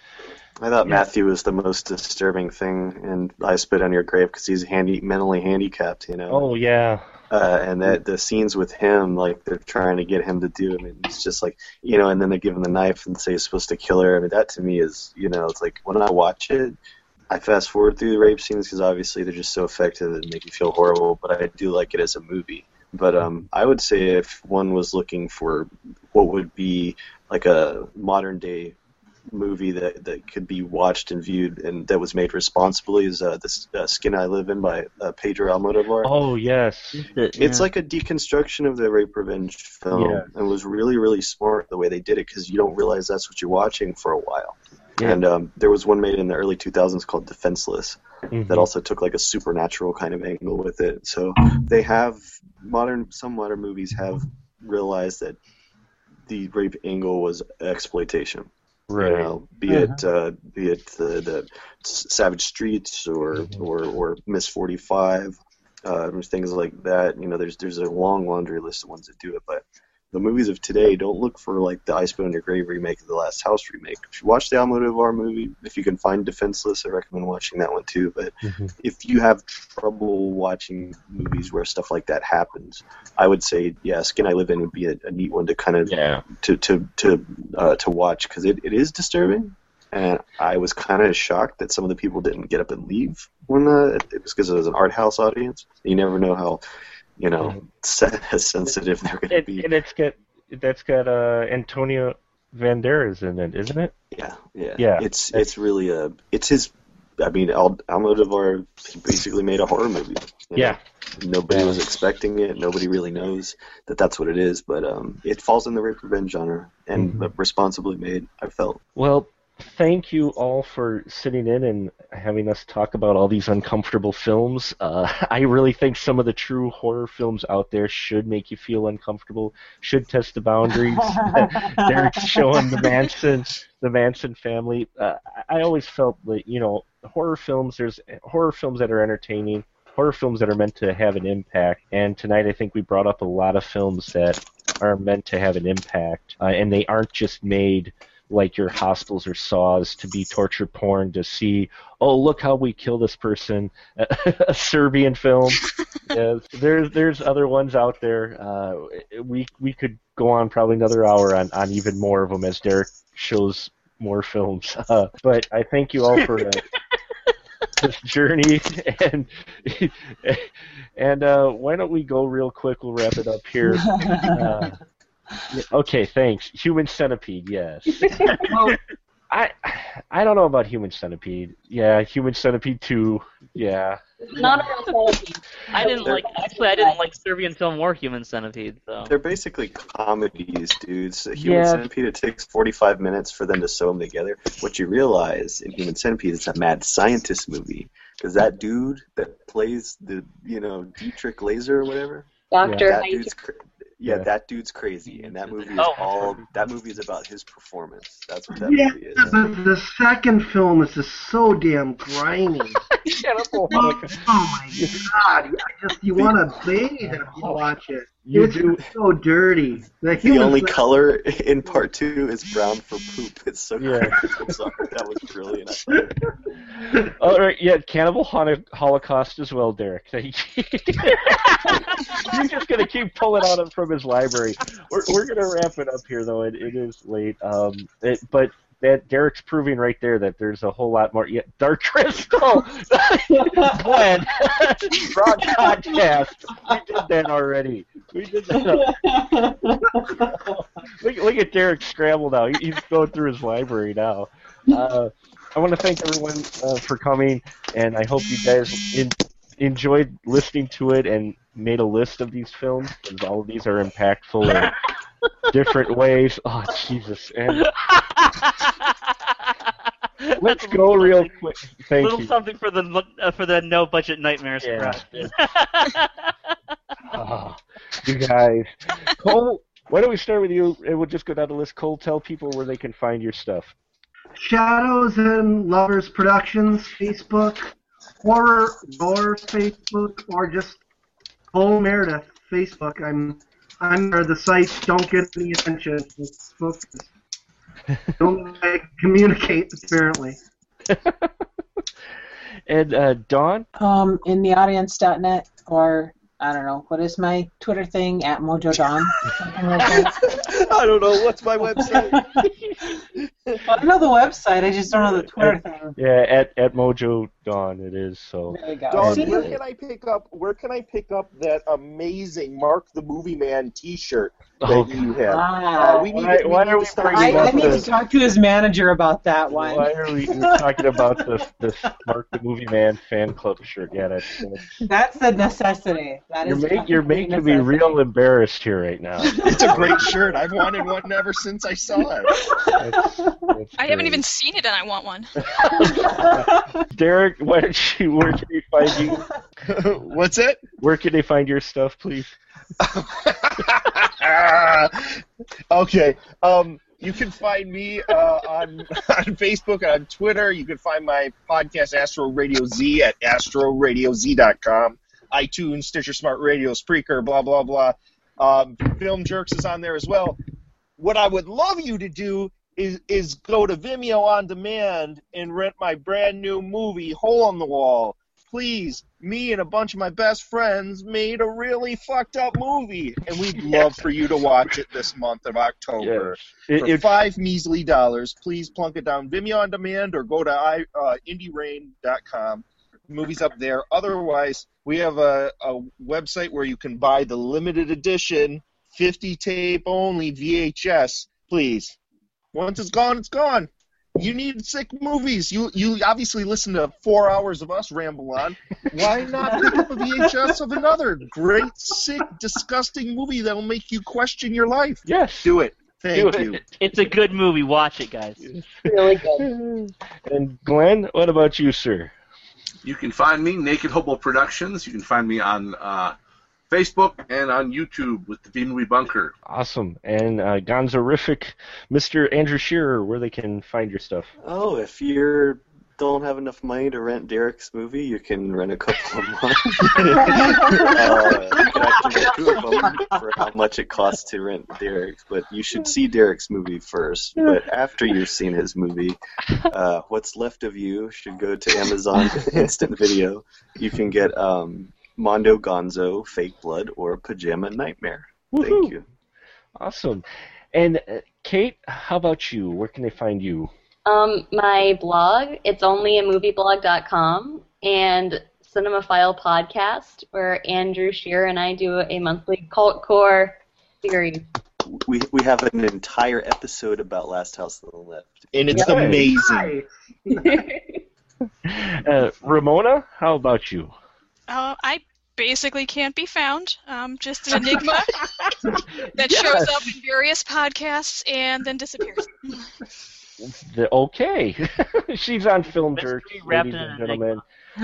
[SPEAKER 2] I thought
[SPEAKER 4] Yeah.
[SPEAKER 2] Matthew was the most disturbing thing, and I Spit on Your Grave because he's handy, mentally handicapped, you know.
[SPEAKER 1] Oh yeah.
[SPEAKER 2] Uh, and that the scenes with him, like they're trying to get him to do. I mean, it's just like, you know, and then they give him the knife and say he's supposed to kill her. I mean, that to me is, you know, it's like when I watch it, I fast forward through the rape scenes because obviously they're just so effective and make you feel horrible. But I do like it as a movie. But um, I would say if one was looking for what would be like a modern day movie that, that could be watched and viewed and that was made responsibly is uh, this uh, Skin I Live In by uh, Pedro Almodovar.
[SPEAKER 1] Oh yes.
[SPEAKER 2] It's like a deconstruction of the rape revenge film,
[SPEAKER 1] Yeah.
[SPEAKER 2] and it was really, really smart the way they did it because you don't realize that's what you're watching for a while.
[SPEAKER 1] Yeah.
[SPEAKER 2] And um, there was one made in the early two thousands called Defenseless
[SPEAKER 1] Mhm.
[SPEAKER 2] that also took like a supernatural kind of angle with it. So they have modern, some modern movies have realized that the rape angle was exploitation.
[SPEAKER 1] Right.
[SPEAKER 2] You know, be it uh, be it the, the Savage Streets or
[SPEAKER 1] Mhm.
[SPEAKER 2] or, or Miss forty-five, uh, things like that. You know, there's there's a long laundry list of ones that do it, but the movies of today don't look for like the I Spit on Your Grave remake of the Last House remake. If you watch the Almodovar movie, if you can find Defenseless, I recommend watching that one too. But
[SPEAKER 1] Mhm.
[SPEAKER 2] if you have trouble watching movies where stuff like that happens, I would say, yeah, Skin I Live In would be a, a neat one to kind of
[SPEAKER 1] Yeah.
[SPEAKER 2] to to to uh, to watch because it, it is disturbing, and I was kind of shocked that some of the people didn't get up and leave when uh, it was because it was an art house audience. You never know how, you know, se- sensitive they're going to
[SPEAKER 1] It,
[SPEAKER 2] be.
[SPEAKER 1] and it's got that's got uh, Antonio Banderas in it, isn't it?
[SPEAKER 2] Yeah, yeah,
[SPEAKER 1] Yeah.
[SPEAKER 2] It's it's really a it's his. I mean, Al- Almodovar basically made a horror movie. you know?
[SPEAKER 1] Yeah.
[SPEAKER 2] Nobody was expecting it. Nobody really knows that that's what it is, but um, it falls in the rape revenge genre and
[SPEAKER 1] Mhm.
[SPEAKER 2] responsibly made. I felt.
[SPEAKER 1] Well, thank you all for sitting in and having us talk about all these uncomfortable films. Uh, I really think some of the true horror films out there should make you feel uncomfortable, should test the boundaries. They're showing the Manson, the Manson family. Uh, I always felt that, you know, horror films, there's horror films that are entertaining, horror films that are meant to have an impact. And tonight I think we brought up a lot of films that are meant to have an impact, uh, and they aren't just made like your Hostels or Saws to be torture porn to see, oh, look how we kill this person, a Serbian film. Yes, there's there's other ones out there. Uh, we we could go on probably another hour on, on even more of them as Derek shows more films. Uh, but I thank you all for uh, this journey, and and uh, why don't we go real quick? We'll wrap it up here. Uh, Yeah, okay, thanks. Human Centipede, yes. Well, I I don't know about Human Centipede. Yeah, Human Centipede two. Yeah.
[SPEAKER 5] Not a real centipede.
[SPEAKER 4] I didn't like. Actually, I didn't like Serbian film or Human Centipede. So
[SPEAKER 2] They're basically comedies, dudes. Human
[SPEAKER 1] Yeah.
[SPEAKER 2] Centipede, it takes forty-five minutes for them to sew them together. What you realize in Human Centipede, it's a mad scientist movie. Because that dude that plays the, you know, Dietrich Laser or whatever,
[SPEAKER 5] Doctor
[SPEAKER 2] that
[SPEAKER 5] Heiken.
[SPEAKER 2] dude's cra- yeah,
[SPEAKER 1] Yeah.
[SPEAKER 2] that dude's crazy. And that movie is
[SPEAKER 4] Oh.
[SPEAKER 2] all, that movie is about his performance. That's what that
[SPEAKER 3] Yeah,
[SPEAKER 2] movie is.
[SPEAKER 3] but the second film is just so damn grimy.
[SPEAKER 1] Shut up,
[SPEAKER 3] Oh, oh my god! I just you want to bathe if you watch it.
[SPEAKER 1] You
[SPEAKER 3] it's
[SPEAKER 1] do-
[SPEAKER 3] so dirty. The,
[SPEAKER 2] The
[SPEAKER 3] human
[SPEAKER 2] only
[SPEAKER 3] centipede-
[SPEAKER 2] color in part two is brown for poop. It's so
[SPEAKER 1] Yeah.
[SPEAKER 2] crazy. I'm sorry. That was brilliant.
[SPEAKER 1] All right, yeah, Cannibal Holo- Holocaust as well, Derek. Thank you. You're just gonna keep pulling on him from his library. We're we're gonna wrap it up here, though. It, it is late. Um, it, but that Derek's proving right there that there's a whole lot more. Yeah, Dark Crystal, Glenn, wrong podcast. We did that already. We did that. look, look at Derek scramble now. He, he's going through his library now. Uh, I want to thank everyone uh, for coming, and I hope you guys in, enjoyed listening to it and made a list of these films, because all of these are impactful in different ways. Oh, Jesus. And let's go real quick. Thank
[SPEAKER 4] little
[SPEAKER 1] you.
[SPEAKER 4] something for the uh, for the no budget nightmares.
[SPEAKER 1] Yeah. Oh, you guys. Cole, why don't we start with you, and we'll just go down the list. Cole, tell people where they can find your stuff.
[SPEAKER 3] Shadows and Lovers Productions, Facebook, Horror Roar Facebook, or just Cole Meredith Facebook. I'm I'm there. The sites don't get any attention. Facebook don't like, communicate apparently.
[SPEAKER 1] And uh, Dawn?
[SPEAKER 8] Um, in the audience dot net, or I don't know, what is my Twitter thing, at Mojo Dawn? Something like that.
[SPEAKER 2] I don't know. What's my website?
[SPEAKER 8] I know the website, I just don't know the Twitter thing.
[SPEAKER 1] Yeah, at, at Mojo Dawn it is. So.
[SPEAKER 8] There you go.
[SPEAKER 7] Dawn,
[SPEAKER 8] See?
[SPEAKER 7] where can I pick up? Where can I pick up that amazing Mark the Movie Man T-shirt that
[SPEAKER 1] Oh,
[SPEAKER 7] you have?
[SPEAKER 8] Ah,
[SPEAKER 7] Uh, we need
[SPEAKER 1] why-
[SPEAKER 7] to, we
[SPEAKER 1] why
[SPEAKER 7] need
[SPEAKER 1] are
[SPEAKER 7] to
[SPEAKER 1] we
[SPEAKER 7] start
[SPEAKER 1] bringing
[SPEAKER 8] I, I
[SPEAKER 1] up
[SPEAKER 8] need to
[SPEAKER 1] this?
[SPEAKER 8] talk to his manager about that one.
[SPEAKER 1] Why are we talking about this this Mark the Movie Man fan club shirt? Yeah, that's, that's
[SPEAKER 8] That's a necessity. That
[SPEAKER 1] you're,
[SPEAKER 8] is
[SPEAKER 1] make, you're
[SPEAKER 8] definitely
[SPEAKER 1] making
[SPEAKER 8] a
[SPEAKER 1] me
[SPEAKER 8] necessity.
[SPEAKER 1] real embarrassed here right now.
[SPEAKER 7] It's a great shirt. I've wanted one ever since I saw it.
[SPEAKER 1] That's, that's
[SPEAKER 6] I haven't
[SPEAKER 1] great.
[SPEAKER 6] even seen it and I want one.
[SPEAKER 1] Derek, why don't you, where can they find you?
[SPEAKER 7] What's it?
[SPEAKER 1] Where can they find your stuff, please?
[SPEAKER 7] Okay. Um, you can find me uh, on on Facebook and on Twitter. You can find my podcast Astro Radio Z at astro radio z dot com. iTunes, Stitcher Smart Radio, Spreaker, blah blah blah. Um, Film Jerks is on there as well. What I would love you to do is is go to Vimeo on demand and rent my brand new movie Hole in the Wall. Please, me and a bunch of my best friends made a really fucked up movie, and we'd love for you to watch it this month of October.
[SPEAKER 1] It-
[SPEAKER 7] For
[SPEAKER 1] it-
[SPEAKER 7] five measly dollars, please plunk it down Vimeo on demand or go to I, uh, indie rain dot com. The movie's up there. Otherwise, we have a, a website where you can buy the limited edition fifty tape only V H S. Please. Once it's gone, it's gone. You need sick movies. You you obviously listen to four hours of us ramble on. Why not pick up a V H S of another great, sick, disgusting movie that'll make you question your life?
[SPEAKER 1] Yes.
[SPEAKER 7] Do it. Thank
[SPEAKER 1] Do
[SPEAKER 7] you.
[SPEAKER 1] it.
[SPEAKER 4] It's a good movie. Watch it, guys.
[SPEAKER 5] Really good.
[SPEAKER 1] And Glenn, what about you, sir?
[SPEAKER 9] You can find me, Naked Hobo Productions. You can find me on uh, Facebook and on YouTube with the B-Movie Bunker.
[SPEAKER 1] Awesome. And uh, Gonzorific, Mister Andrew Shearer, where they can find your stuff.
[SPEAKER 2] Oh, if you don't have enough money to rent Derek's movie, you can rent a couple of mine. uh, you can actually get two of them for how much it costs to rent Derek's. But you should see Derek's movie first. But after you've seen his movie, uh, what's left of you should go to Amazon Instant Video. You can get um, Mondo Gonzo, Fake Blood, or Pajama Nightmare.
[SPEAKER 1] Woohoo.
[SPEAKER 2] Thank you.
[SPEAKER 1] Awesome. And uh, Kate, how about you? Where can they find you?
[SPEAKER 5] Um, my blog, it's only a movie blog dot com, and Cinemaphile Podcast, where Andrew Shearer and I do a monthly cult core series.
[SPEAKER 2] We we have an entire episode about Last House on the Left.
[SPEAKER 7] And it's
[SPEAKER 1] Yeah.
[SPEAKER 7] amazing.
[SPEAKER 1] Uh, Ramona, how about you?
[SPEAKER 6] Uh, I basically can't be found. Um, just an enigma that shows up in various podcasts and then disappears.
[SPEAKER 1] The, okay. She's on Film Jerks,
[SPEAKER 4] Mystery wrapped
[SPEAKER 1] ladies
[SPEAKER 4] in
[SPEAKER 1] and
[SPEAKER 4] an
[SPEAKER 1] gentlemen.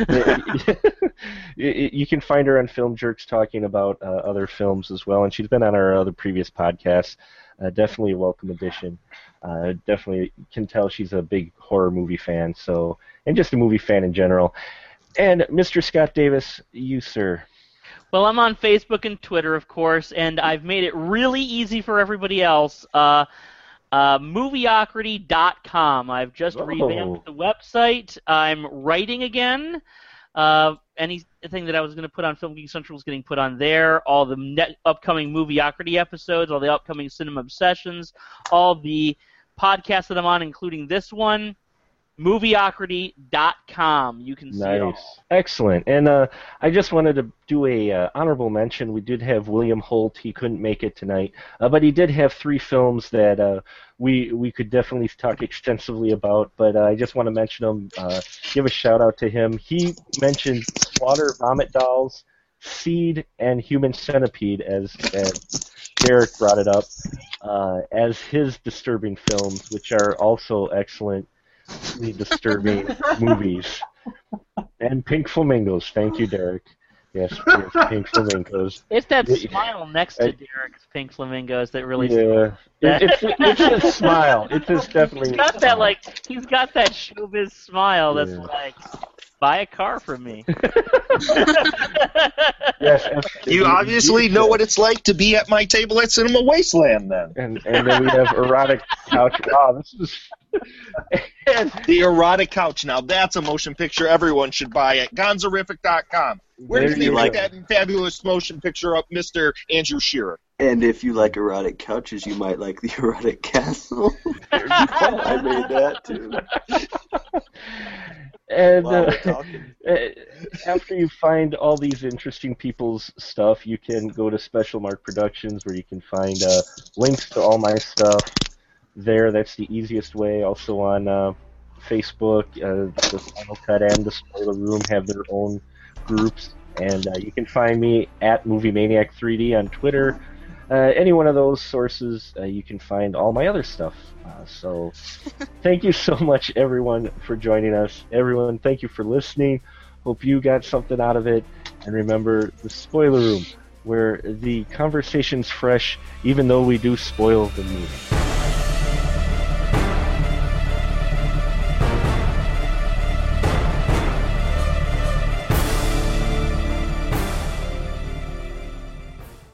[SPEAKER 1] you, you can find her on Film Jerks talking about uh, other films as well, and she's been on our other previous podcasts. Uh, definitely a welcome addition. Uh, definitely can tell she's a big horror movie fan, so and just a movie fan in general. And Mister Scott Davis, you, sir.
[SPEAKER 4] Well, I'm on Facebook and Twitter, of course, and I've made it really easy for everybody else. Uh, uh, Movieocrity dot com. I've just
[SPEAKER 1] Oh.
[SPEAKER 4] revamped the website. I'm writing again. Uh, anything that I was going to put on Film Geek Central is getting put on there. All the net upcoming Movieocrity episodes, all the upcoming Cinema Obsessions, all the podcasts that I'm on, including this one, movieocrity dot com. You can see it all.
[SPEAKER 1] Nice. Excellent. And uh, I just wanted to do a uh, honorable mention. We did have William Holt. He couldn't make it tonight, uh, but he did have three films that uh, we we could definitely talk extensively about. But uh, I just want to mention them. Uh, give a shout out to him. He mentioned Slaughter, Vomit Dolls, Seed, and Human Centipede as, as Derek brought it up uh, as his disturbing films, which are also excellent. Disturbing movies. And Pink Flamingos. Thank you, Derek. Yes, yes, Pink Flamingos.
[SPEAKER 4] It's that
[SPEAKER 1] It-
[SPEAKER 4] smile next to
[SPEAKER 1] I-
[SPEAKER 4] Derek's Pink Flamingos that really.
[SPEAKER 1] Yeah, it, it's it's his smile. It's his definitely.
[SPEAKER 4] He's got that like he's got that showbiz smile that's
[SPEAKER 1] Yeah.
[SPEAKER 4] like, buy a car from me.
[SPEAKER 1] Yes,
[SPEAKER 7] You obviously know what it's like to be at my table at Cinema Wasteland, then.
[SPEAKER 1] And and then we have erotic couch. Wow, this is. and,
[SPEAKER 7] The erotic couch. Now that's a motion picture everyone should buy at gonzorific dot com. Where
[SPEAKER 1] There
[SPEAKER 7] does they
[SPEAKER 1] you
[SPEAKER 7] like
[SPEAKER 1] go.
[SPEAKER 7] that fabulous motion picture up, Mister Andrew Shearer?
[SPEAKER 2] And if you like erotic couches, you might like the erotic castle. I made that too.
[SPEAKER 1] And
[SPEAKER 2] While
[SPEAKER 1] uh,
[SPEAKER 2] we're talking.
[SPEAKER 1] uh, after you find all these interesting people's stuff, you can go to Special Mark Productions, where you can find uh, links to all my stuff there. That's the easiest way. Also on uh, Facebook, uh, the Final Cut and the Spoiler Room have their own groups, and uh, you can find me at Movie Maniac three D on Twitter. Uh, any one of those sources, uh, you can find all my other stuff. Uh, so thank you so much, everyone, for joining us. Everyone, thank you for listening. Hope you got something out of it. And remember, the Spoiler Room, where the conversation's fresh, even though we do spoil the movie.